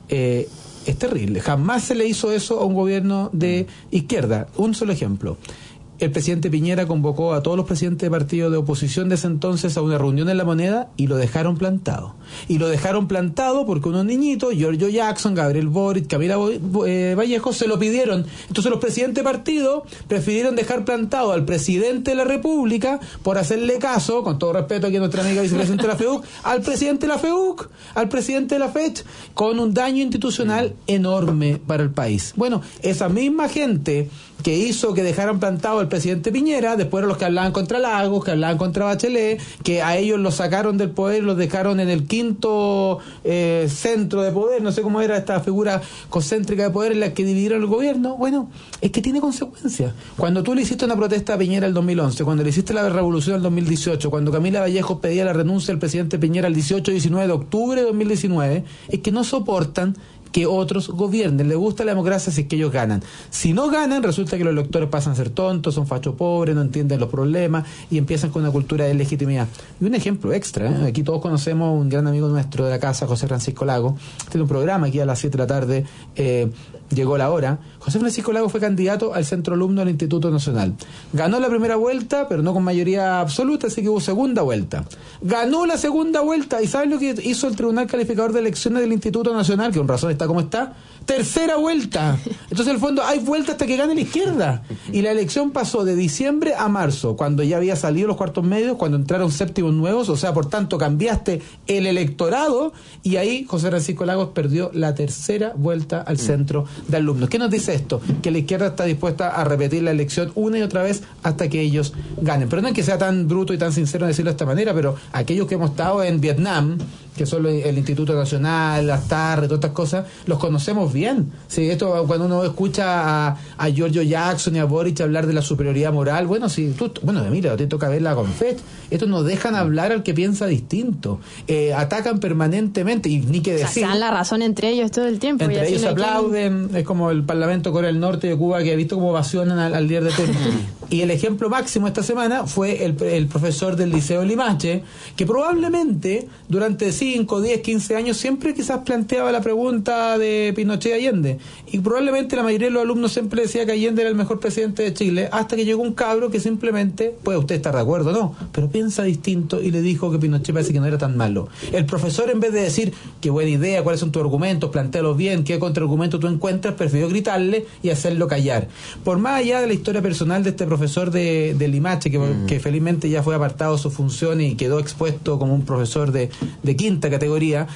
es terrible. Jamás se le hizo eso a un gobierno de izquierda. Un solo ejemplo. El presidente Piñera convocó a todos los presidentes de partidos de oposición de ese entonces a una reunión en La Moneda, y lo dejaron plantado. Y lo dejaron plantado porque unos niñitos, Giorgio Jackson, Gabriel Boric, Camila Vallejo, se lo pidieron. Entonces los presidentes de partido prefirieron dejar plantado al presidente de la República por hacerle caso, con todo respeto aquí a nuestra amiga vicepresidenta de la FEUC, al presidente de la FEUC, al presidente de la FECH, con un daño institucional enorme para el país. Bueno, esa misma gente que hizo que dejaran plantado al presidente Piñera, después eran los que hablaban contra Lagos, que hablaban contra Bachelet, que a ellos los sacaron del poder, los dejaron en el 5º centro de poder, no sé cómo era esta figura concéntrica de poder en la que dividieron el gobierno. Bueno, es que tiene consecuencias. Cuando tú le hiciste una protesta a Piñera el 2011, cuando le hiciste la revolución el 2018, cuando Camila Vallejo pedía la renuncia del presidente Piñera el 18-19 de octubre de 2019, es que no soportan que otros gobiernen. Les gusta la democracia si es que ellos ganan. Si no ganan, resulta que los electores pasan a ser tontos, son fachos pobres, no entienden los problemas y empiezan con una cultura de legitimidad. Y un ejemplo extra, aquí todos conocemos un gran amigo nuestro de la casa, José Francisco Lago. Tiene un programa aquí a las 7 de la tarde, llegó la hora. José Francisco Lago fue candidato al centro alumno del Instituto Nacional. Ganó la primera vuelta, pero no con mayoría absoluta, así que hubo segunda vuelta. Ganó la segunda vuelta, y ¿saben lo que hizo el Tribunal Calificador de Elecciones del Instituto Nacional? Que con razón está como está. tercera vuelta. Entonces, en el fondo, hay vuelta hasta que gane la izquierda. Y la elección pasó de diciembre a marzo, cuando ya había salido los cuartos medios, cuando entraron séptimos nuevos, o sea, por tanto, cambiaste el electorado, y ahí José Francisco Lagos perdió la tercera vuelta al centro de alumnos. ¿Qué nos dice esto? Que la izquierda está dispuesta a repetir la elección una y otra vez hasta que ellos ganen. Pero no es que sea tan bruto y tan sincero decirlo de esta manera, pero aquellos que hemos estado en Vietnam, que son el Instituto Nacional, las TAR, todas estas cosas, los conocemos bien. Sí, esto cuando uno escucha a Giorgio Jackson y a Boric hablar de la superioridad moral, bueno, si mira, te toca ver la Confech, estos no dejan hablar al que piensa distinto, atacan permanentemente, y ni que decir. Se dan la razón entre ellos todo el tiempo. Entre ellos aplauden, es como el Parlamento de Corea del Norte y de Cuba, que ha visto cómo ovacionan al líder de turno. Y el ejemplo máximo esta semana fue el profesor del Liceo Limache, que probablemente durante 5, 10, 15 años siempre quizás planteaba la pregunta de Pinochet y Allende, y probablemente la mayoría de los alumnos siempre decía que Allende era el mejor presidente de Chile, hasta que llegó un cabro que simplemente, puede usted estar de acuerdo o no, pero piensa distinto, y le dijo que Pinochet parece que no era tan malo. El profesor, en vez de decir qué buena idea, cuáles son tus argumentos, plantéalos bien, qué contraargumento tú encuentras, prefirió gritarle y hacerlo callar. Por más allá de la historia personal de este profesor de Limache, que felizmente ya fue apartado de sus funciones y quedó expuesto como un profesor de quinta categoría,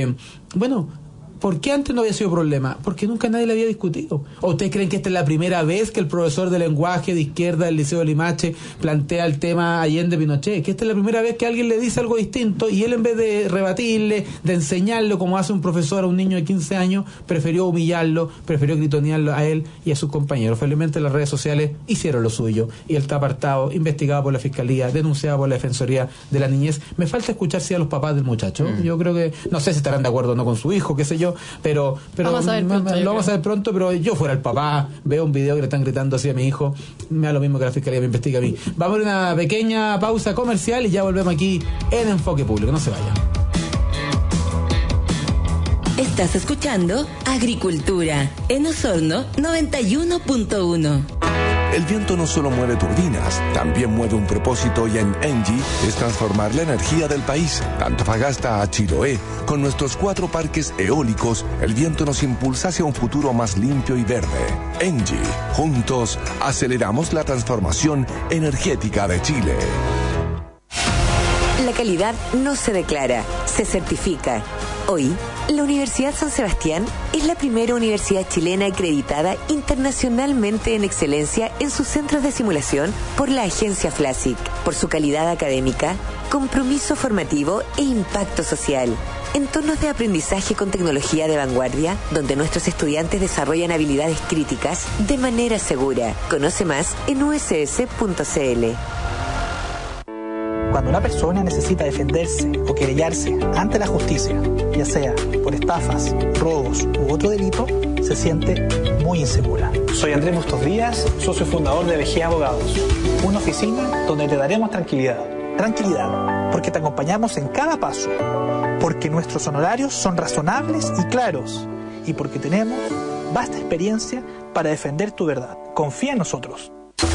¿por qué antes no había sido problema? Porque nunca nadie le había discutido. ¿O ustedes creen que esta es la primera vez que el profesor de lenguaje de izquierda del Liceo de Limache plantea el tema Allende-Pinochet? Que esta es la primera vez que alguien le dice algo distinto, y él, en vez de rebatirle, de enseñarlo como hace un profesor a un niño de 15 años, prefirió humillarlo, prefirió gritonearlo a él y a sus compañeros. Felizmente las redes sociales hicieron lo suyo, y él está apartado, investigado por la Fiscalía, denunciado por la Defensoría de la Niñez. Me falta escuchar si a los papás del muchacho. Yo creo que, no sé si estarán de acuerdo o no con su hijo, qué sé yo, pero vamos a ver pronto, lo vamos a ver pronto. Pero yo fuera el papá, veo un video que le están gritando así a mi hijo, me da lo mismo que la Fiscalía me investiga a mí. Vamos a una pequeña pausa comercial y ya volvemos aquí en Enfoque Público. No se vayan. Estás escuchando Agricultura en Osorno 91.1. El viento no solo mueve turbinas, también mueve un propósito, y en Engie es transformar la energía del país, de Antofagasta a Chiloé. Con nuestros 4 parques eólicos, el viento nos impulsa hacia un futuro más limpio y verde. Engie, juntos aceleramos la transformación energética de Chile. La calidad no se declara, se certifica. Hoy, la Universidad San Sebastián es la primera universidad chilena acreditada internacionalmente en excelencia en sus centros de simulación por la agencia FLASIC, por su calidad académica, compromiso formativo e impacto social. Entornos de aprendizaje con tecnología de vanguardia, donde nuestros estudiantes desarrollan habilidades críticas de manera segura. Conoce más en uss.cl. Cuando una persona necesita defenderse o querellarse ante la justicia, ya sea por estafas, robos u otro delito, se siente muy insegura. Soy Andrés Bustos Díaz, socio fundador de BG Abogados, una oficina donde te daremos tranquilidad. Tranquilidad, porque te acompañamos en cada paso, porque nuestros honorarios son razonables y claros, y porque tenemos vasta experiencia para defender tu verdad. Confía en nosotros.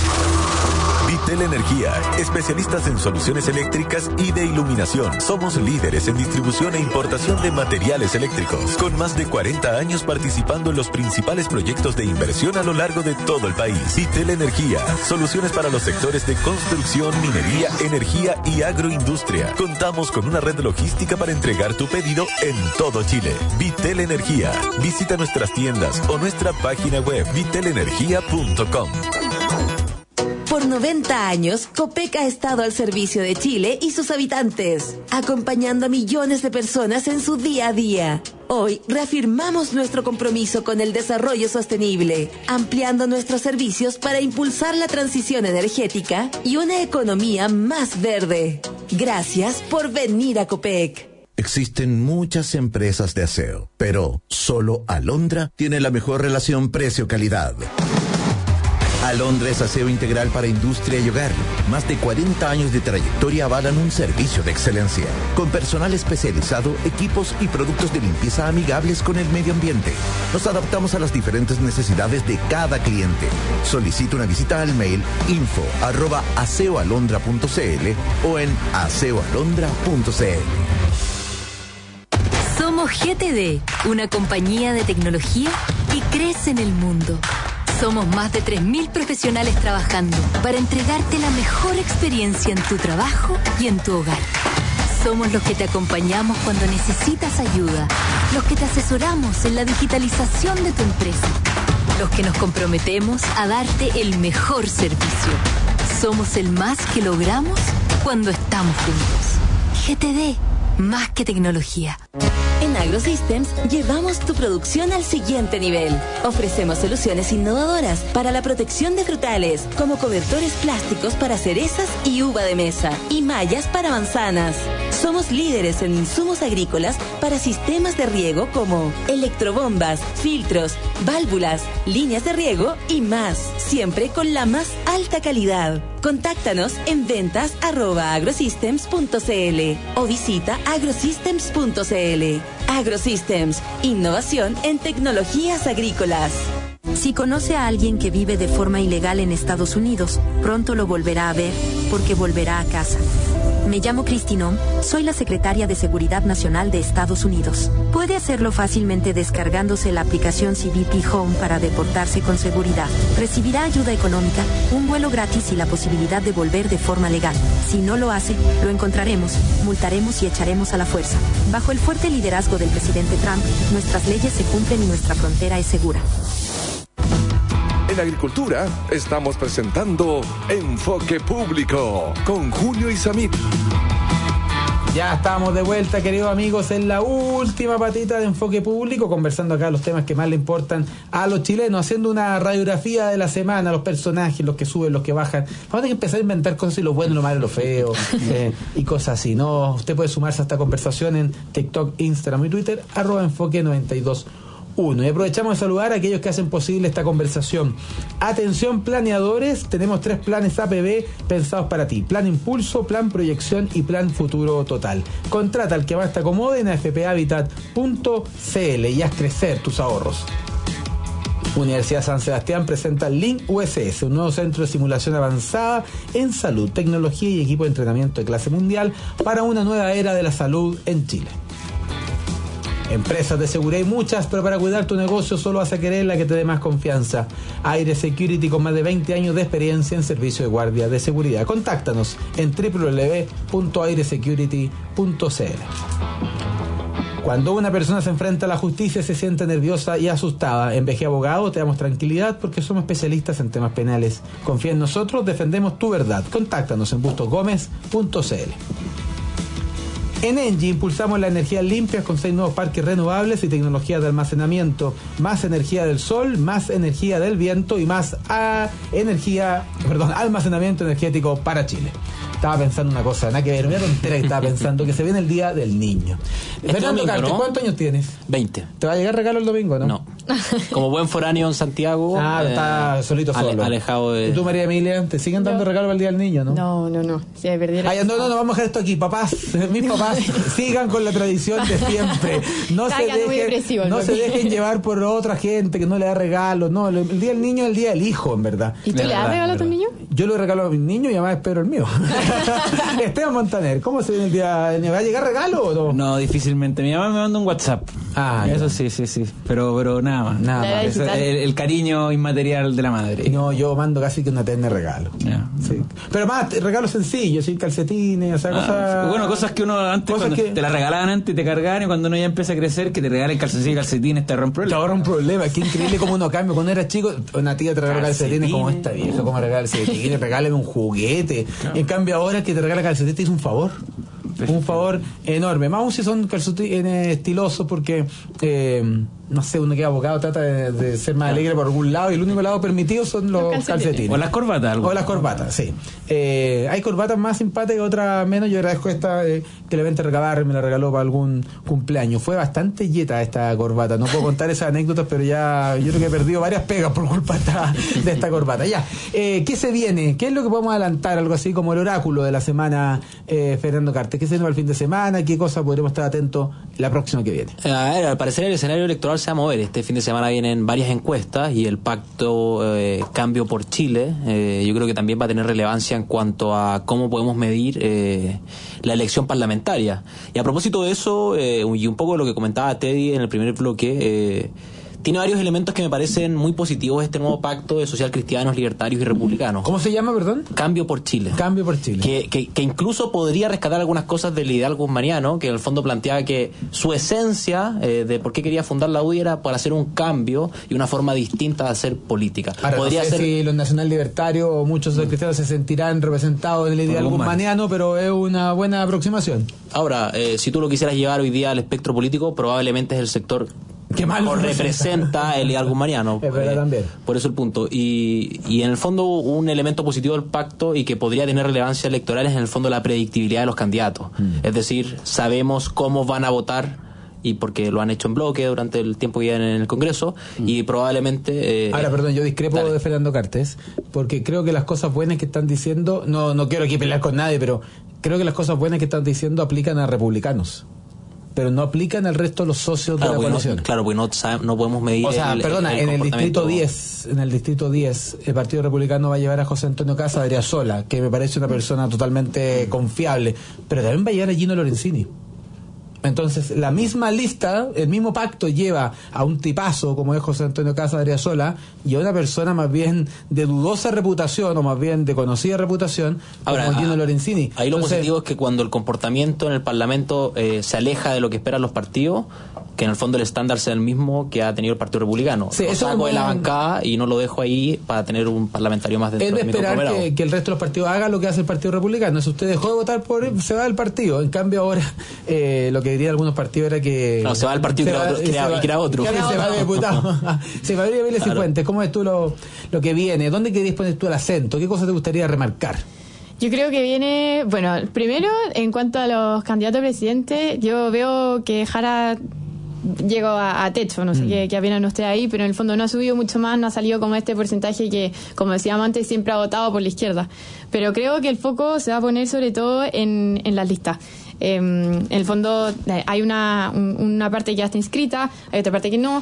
Vitel Energía, especialistas en soluciones eléctricas y de iluminación. Somos líderes en distribución e importación de materiales eléctricos, con más de 40 años participando en los principales proyectos de inversión a lo largo de todo el país. Vitel Energía, soluciones para los sectores de construcción, minería, energía y agroindustria. Contamos con una red logística para entregar tu pedido en todo Chile. Vitel Energía. Visita nuestras tiendas o nuestra página web vitelenergia.com. Por 90 años, Copec ha estado al servicio de Chile y sus habitantes, acompañando a millones de personas en su día a día. Hoy reafirmamos nuestro compromiso con el desarrollo sostenible, ampliando nuestros servicios para impulsar la transición energética y una economía más verde. Gracias por venir a Copec. Existen muchas empresas de aseo, pero solo Alondra tiene la mejor relación precio-calidad. Alondra es aseo integral para industria y hogar. Más de 40 años de trayectoria avalan un servicio de excelencia, con personal especializado, equipos y productos de limpieza amigables con el medio ambiente. Nos adaptamos a las diferentes necesidades de cada cliente. Solicita una visita al mail info@aseoalondra.cl o en aseoalondra.cl. Somos Somos GTD, una compañía de tecnología que crece en el mundo. Somos más de 3.000 profesionales trabajando para entregarte la mejor experiencia en tu trabajo y en tu hogar. Somos los que te acompañamos cuando necesitas ayuda, los que te asesoramos en la digitalización de tu empresa, los que nos comprometemos a darte el mejor servicio. Somos el más que logramos cuando estamos juntos. GTD, más que tecnología. En AgroSystems llevamos tu producción al siguiente nivel. Ofrecemos soluciones innovadoras para la protección de frutales, como cobertores plásticos para cerezas y uva de mesa, y mallas para manzanas. Somos líderes en insumos agrícolas para sistemas de riego como electrobombas, filtros, válvulas, líneas de riego y más, siempre con la más alta calidad. Contáctanos en ventas@agrosystems.cl o visita agrosystems.cl. AgroSystems, innovación en tecnologías agrícolas. Si conoce a alguien que vive de forma ilegal en Estados Unidos, pronto lo volverá a ver porque volverá a casa. Me llamo Kristinón, soy la secretaria de Seguridad Nacional de Estados Unidos. Puede hacerlo fácilmente descargándose la aplicación CBP Home para deportarse con seguridad. Recibirá ayuda económica, un vuelo gratis y la posibilidad de volver de forma legal. Si no lo hace, lo encontraremos, multaremos y echaremos a la fuerza. Bajo el fuerte liderazgo del presidente Trump, nuestras leyes se cumplen y nuestra frontera es segura. En Agricultura estamos presentando Enfoque Público con Julio Isamit. Ya estamos de vuelta, queridos amigos, en la última patita de Enfoque Público, conversando acá los temas que más le importan a los chilenos, haciendo una radiografía de la semana, los personajes, los que suben, los que bajan. Vamos a tener que empezar a inventar cosas y lo bueno, lo malo, lo feo, y cosas así, ¿no? Usted puede sumarse a esta conversación en TikTok, Instagram y Twitter, @enfoque92. Y aprovechamos de saludar a aquellos que hacen posible esta conversación. Atención planeadores, tenemos 3 planes APB pensados para ti: Plan Impulso, Plan Proyección y Plan Futuro Total. Contrata al que más te acomode en afphabitat.cl y haz crecer tus ahorros. Universidad San Sebastián presenta Link USS, un nuevo centro de simulación avanzada en salud, tecnología y equipo de entrenamiento de clase mundial para una nueva era de la salud en Chile. Empresas de seguridad hay muchas, pero para cuidar tu negocio solo vas a querer la que te dé más confianza. Aire Security, con más de 20 años de experiencia en servicio de guardia de seguridad. Contáctanos en www.airesecurity.cl. Cuando una persona se enfrenta a la justicia se siente nerviosa y asustada. En VG Abogado te damos tranquilidad porque somos especialistas en temas penales. Confía en nosotros, defendemos tu verdad. Contáctanos en bustosgomez.cl. En Engie impulsamos la energía limpia con 6 nuevos parques renovables y tecnologías de almacenamiento, más energía del sol, más energía del viento y más almacenamiento energético para Chile. Estaba pensando una cosa, nada que ver, una tontera que estaba pensando, que se viene el Día del Niño. Fernando Carte, ¿cuántos años tienes? 20. ¿Te va a llegar regalo el domingo, no? No. Como buen foráneo en Santiago. Está solito solo. Alejado de... ¿Y tú, María Emilia? ¿Te siguen dando regalo para el Día del Niño, no? No. Si me perdiera... No, vamos a dejar esto aquí. Papás, mis papás, sigan con la tradición de siempre. No se dejen llevar por otra gente que no le da regalos. No, el Día del Niño es el Día del Hijo, en verdad. ¿Y tú le das regalo a tu niño? Yo lo regalo a mis niños y además espero el mío. Esteban Montaner, ¿cómo se viene el Día del Niño? ¿Va a llegar regalo o no? No, difícilmente. Mi mamá me manda un WhatsApp. Eso sí. Pero nada más. El cariño inmaterial de la madre. No, yo mando casi que una terna de regalo. Sí. Pero más regalos sencillos, sin calcetines, o sea, cosas... Bueno, cosas que uno antes, te las regalaban antes y te cargaban, y cuando uno ya empieza a crecer, que te regalen calcetines, te ahorra un problema. Te ahorra un problema, qué increíble cómo uno cambia. Cuando era chico, una tía te regaló calcetines, como esta vieja, como regala calcetines, regálame un juguete. En cambio ahora que te regala calcetines es un favor. Un favor enorme. Más aún si son calcetines estilosos, porque no sé, uno que es abogado trata de ser más alegre por algún lado, y el único lado permitido son los calcetines. O las corbatas. O las corbatas, sí. Hay corbatas más simpáticas, otras menos. Yo agradezco esta que le vente regalar, me la regaló para algún cumpleaños. Fue bastante yeta esta corbata. No puedo contar esas anécdotas, pero ya yo creo que he perdido varias pegas por culpa de esta corbata. Ya, ¿qué se viene? ¿Qué es lo que podemos adelantar? Algo así como el oráculo de la semana, Fernando Carte. ¿Qué se viene para el fin de semana? ¿Qué cosa podremos estar atentos la próxima que viene? A ver, al parecer el escenario electoral igual se va a mover. Este fin de semana vienen varias encuestas y el pacto Cambio por Chile yo creo que también va a tener relevancia en cuanto a cómo podemos medir la elección parlamentaria. Y a propósito de eso, y un poco de lo que comentaba Teddy en el primer bloque, tiene varios elementos que me parecen muy positivos este nuevo pacto de socialcristianos, libertarios y republicanos. ¿Cómo se llama, perdón? Cambio por Chile. Cambio por Chile. Que incluso podría rescatar algunas cosas del ideal guzmaniano, que en el fondo planteaba que su esencia de por qué quería fundar la UDI era para hacer un cambio y una forma distinta de hacer política. Ahora, podría no sé si los nacional libertarios o muchos cristianos se sentirán representados en el ideal guzmaniano, pero es una buena aproximación. Ahora, si tú lo quisieras llevar hoy día al espectro político, probablemente es el sector que más representa el ideal guzmaniano. Es verdad también. Por eso el punto. Y en el fondo un elemento positivo del pacto y que podría tener relevancia electoral es en el fondo la predictibilidad de los candidatos. Es decir, sabemos cómo van a votar y porque lo han hecho en bloque durante el tiempo que llevan en el Congreso y probablemente... Ahora, perdón, yo discrepo de Fernando Cartes porque creo que las cosas buenas que están diciendo, no quiero aquí pelear con nadie, pero creo que las cosas buenas que están diciendo aplican a republicanos, pero no aplican al resto de los socios de la coalición. Porque no podemos medir. O sea, en el distrito 10, el Partido Republicano va a llevar a José Antonio Casa Adriasola, que me parece una persona totalmente confiable, pero también va a llevar a Gino Lorenzini. Entonces, la misma lista, el mismo pacto lleva a un tipazo como es José Antonio Casa Adriasola y a una persona más bien de dudosa reputación o más bien de conocida reputación como Gino Lorenzini. Ahí lo positivo es que cuando el comportamiento en el Parlamento se aleja de lo que esperan los partidos, que en el fondo el estándar sea el mismo que ha tenido el Partido Republicano. Sí, lo saco de la bancada y no lo dejo ahí para tener un parlamentario más dentro de mi esperar que el resto de los partidos haga lo que hace el Partido Republicano. Si usted dejó de votar por él, se va del partido. En cambio ahora lo que dirían algunos partidos era que... No, se va del partido y crea otro. Se va de diputado. Se va a ir a Vélez Cifuentes. ¿Cómo es tú lo que viene? ¿Dónde querías poner tú el acento? ¿Qué cosas te gustaría remarcar? Yo creo que viene, bueno, primero, en cuanto a los candidatos a presidente, yo veo que Jara llegó a techo, no sé qué opinan ustedes ahí, pero en el fondo no ha subido mucho más, no ha salido como este porcentaje que, como decíamos antes, siempre ha votado por la izquierda. Pero creo que el foco se va a poner sobre todo en las listas. En el fondo hay una parte que ya está inscrita, hay otra parte que no,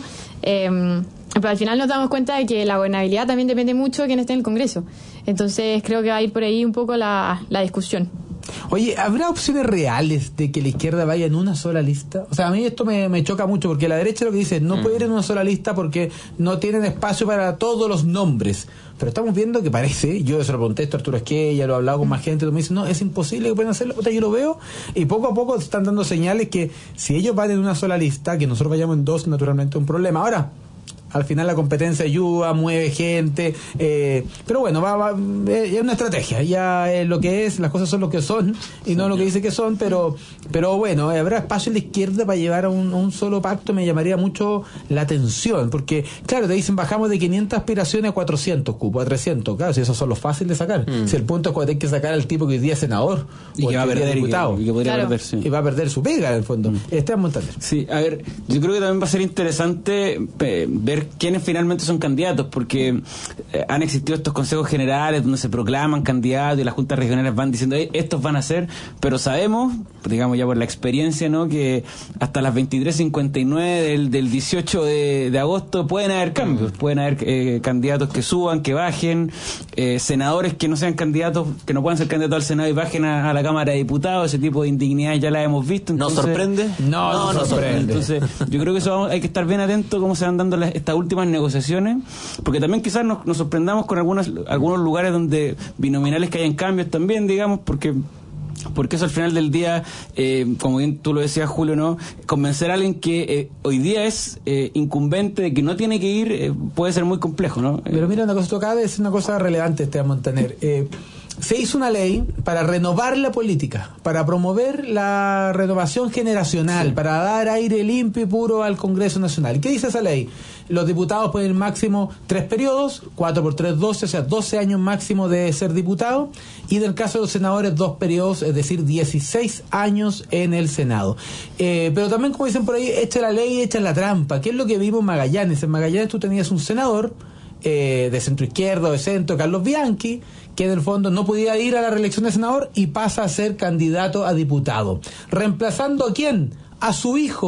pero al final nos damos cuenta de que la gobernabilidad también depende mucho de quién esté en el Congreso. Entonces creo que va a ir por ahí un poco la discusión. Oye, ¿habrá opciones reales de que la izquierda vaya en una sola lista? O sea, a mí esto me choca mucho porque la derecha lo que dice no puede ir en una sola lista porque no tienen espacio para todos los nombres. Pero estamos viendo que parece, yo se lo pregunté esto a Arturo Esquella, lo he hablado con más gente, tú me dices, no, es imposible que puedan hacerlo. O sea, yo lo veo y poco a poco están dando señales que si ellos van en una sola lista, que nosotros vayamos en dos, naturalmente es un problema. Ahora, al final la competencia ayuda, mueve gente, pero bueno, es una estrategia, ya es lo que es, las cosas son lo que son y no lo que dice que son, pero bueno, habrá espacio en la izquierda para llevar a un solo pacto. Me llamaría mucho la atención, porque claro, te dicen bajamos de 500 aspiraciones a 400 cupos, a 300, claro, si esos son los fáciles de sacar, si el punto es cuando hay que sacar al tipo que hoy día es senador y o que va a perder diputado y que podría perder, sí. Y va a perder su pega en el fondo. Esteban Montaner. Sí, a ver, yo creo que también va a ser interesante ver quiénes finalmente son candidatos, porque han existido estos consejos generales donde se proclaman candidatos y las juntas regionales van diciendo estos van a ser, pero sabemos, digamos ya por la experiencia, ¿no?, que hasta las 23:59 del 18 de agosto pueden haber cambios, pueden haber candidatos que suban, que bajen, senadores que no sean candidatos, que no puedan ser candidatos al Senado y bajen a la Cámara de Diputados. Ese tipo de indignidad ya la hemos visto. Entonces, ¿nos sorprende? No sorprende. Entonces yo creo que eso hay que estar bien atentos cómo se van dando estas últimas negociaciones, porque también quizás nos sorprendamos con algunos lugares donde binominales que hayan cambios también, digamos, porque eso al final del día, como bien tú lo decías, Julio, ¿no?, convencer a alguien que hoy día es incumbente de que no tiene que ir puede ser muy complejo, ¿no? Pero mira, una cosa, tú acabas de decir una cosa relevante, Esteban Montaner. Se hizo una ley para renovar la política, para promover la renovación generacional, para dar aire limpio y puro al Congreso Nacional. ¿Qué dice esa ley? Los diputados pueden máximo 3 periodos, 4 por 3, 12, o sea, 12 años máximo de ser diputado, y en el caso de los senadores 2 periodos, es decir, 16 años en el Senado. Pero también, como dicen por ahí, echa la ley, echa la trampa. ¿Qué es lo que vimos en Magallanes? En Magallanes tú tenías un senador de centro izquierdo, de centro, Carlos Bianchi, que en el fondo no podía ir a la reelección de senador y pasa a ser candidato a diputado. ¿Reemplazando a quién? A su hijo,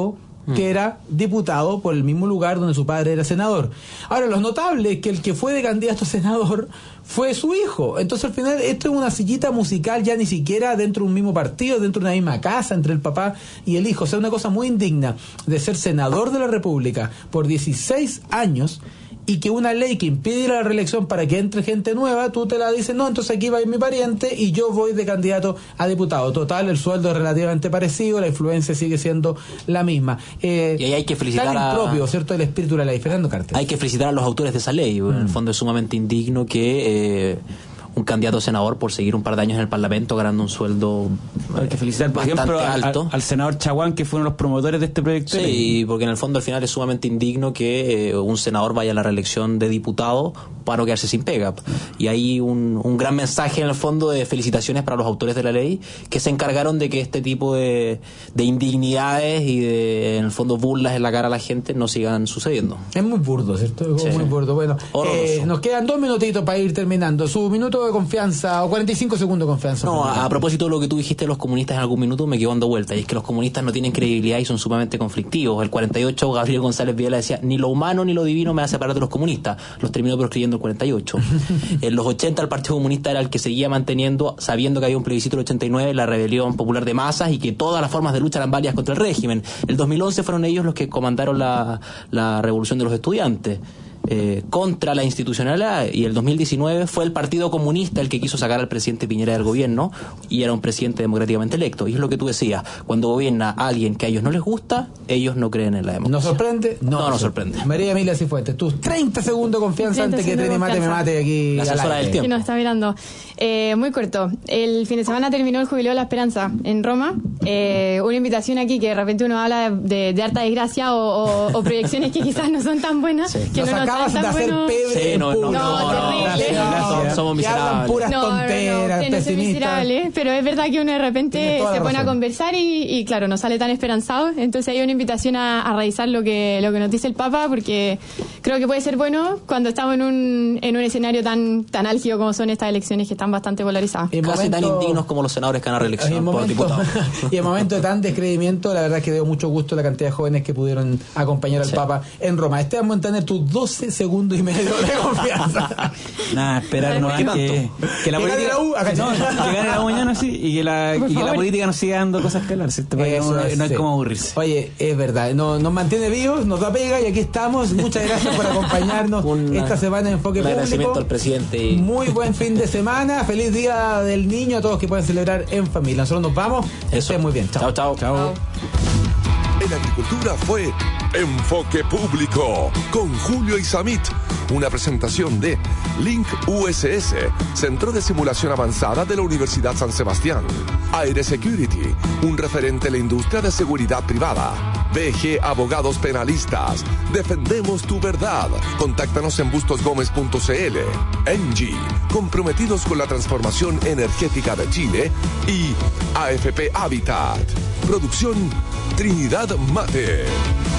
que era diputado por el mismo lugar donde su padre era senador. Ahora, lo notable es que el que fue de candidato a senador fue su hijo. Entonces, al final, esto es una sillita musical ya ni siquiera dentro de un mismo partido, dentro de una misma casa, entre el papá y el hijo. O sea, una cosa muy indigna de ser senador de la República por 16 años y que una ley que impide la reelección para que entre gente nueva, tú te la dices, no, entonces aquí va a ir mi pariente y yo voy de candidato a diputado. Total, el sueldo es relativamente parecido, la influencia sigue siendo la misma. Y ahí hay que felicitar tan impropio, ¿cierto?, el espíritu de la ley. Fernando Carter. Hay que felicitar a los autores de esa ley. En el fondo es sumamente indigno que un candidato a senador, por seguir un par de años en el Parlamento ganando un sueldo hay que felicitar, por ejemplo, alto, al senador Chaguán, que fueron los promotores de este proyecto. Sí, porque en el fondo al final es sumamente indigno que un senador vaya a la reelección de diputado para no quedarse sin pega. Y hay un gran mensaje en el fondo de felicitaciones para los autores de la ley, que se encargaron de que este tipo de indignidades y de, en el fondo, burlas en la cara a la gente no sigan sucediendo. Es muy burdo, ¿cierto? Es muy burdo. Bueno, nos quedan 2 minutitos para ir terminando. Su minuto de confianza, o 45 segundos de confianza. No, a propósito de lo que tú dijiste de los comunistas en algún minuto, me quedo dando vuelta, y es que los comunistas no tienen credibilidad y son sumamente conflictivos. El 48, Gabriel González Videla decía, ni lo humano ni lo divino me va a separar de los comunistas. Los terminó proscribiendo el 48. En los 80 el Partido Comunista era el que seguía manteniendo, sabiendo que había un plebiscito del 89, la rebelión popular de masas y que todas las formas de lucha eran válidas contra el régimen. El 2011 fueron ellos los que comandaron la revolución de los estudiantes contra la institucionalidad, y el 2019 fue el Partido Comunista el que quiso sacar al presidente Piñera del gobierno, y era un presidente democráticamente electo. Y es lo que tú decías, cuando gobierna alguien que a ellos no les gusta, ellos no creen en la democracia. ¿Nos sorprende? No nos sorprende. María Emilia Cifuentes, tus 30 segundos de confianza antes que Trini Mate me mate aquí. La asesora del tiempo. Que nos está mirando. Muy corto. El fin de semana terminó el Jubileo de la Esperanza en Roma. Una invitación aquí, que de repente uno habla de harta desgracia o proyecciones que quizás no son tan buenas, que no nos de hacer pebre terrible. Somos miserables. Puras tonteras, ustedes no son miserables, pero es verdad que uno de repente se pone a conversar y claro, no sale tan esperanzado. Entonces hay una invitación a revisar lo que nos dice el Papa, porque creo que puede ser bueno cuando estamos en un escenario tan álgido como son estas elecciones, que están bastante polarizadas. Casi tan indignos como los senadores que ganan reelección por diputados. Y en momento de tan descreimiento, la verdad es que dio mucho gusto la cantidad de jóvenes que pudieron acompañar al Papa en Roma. Esteban Montaner, tus 12 segundos y medio de confianza. Nada, esperar no que la política que gane la mañana, sí, y que la política nos siga dando cosas que hablar, ¿cierto? No hay como aburrirse. Oye, es verdad, nos mantiene vivos, nos da pega, y aquí estamos. Muchas gracias por acompañarnos esta semana en Enfoque Público. Agradecimiento al presidente. Muy buen fin de semana, feliz Día del Niño a todos que pueden celebrar en familia. Nosotros nos vamos, estén muy bien. Chao. En agricultura fue Enfoque Público con Julio Isamit, una presentación de Link USS, Centro de Simulación Avanzada de la Universidad San Sebastián. Aire Security, un referente en la industria de seguridad privada. BG Abogados Penalistas, defendemos tu verdad. Contáctanos en bustosgomez.cl. Engie, comprometidos con la transformación energética de Chile. Y AFP Habitat. Producción Trinidad Mate.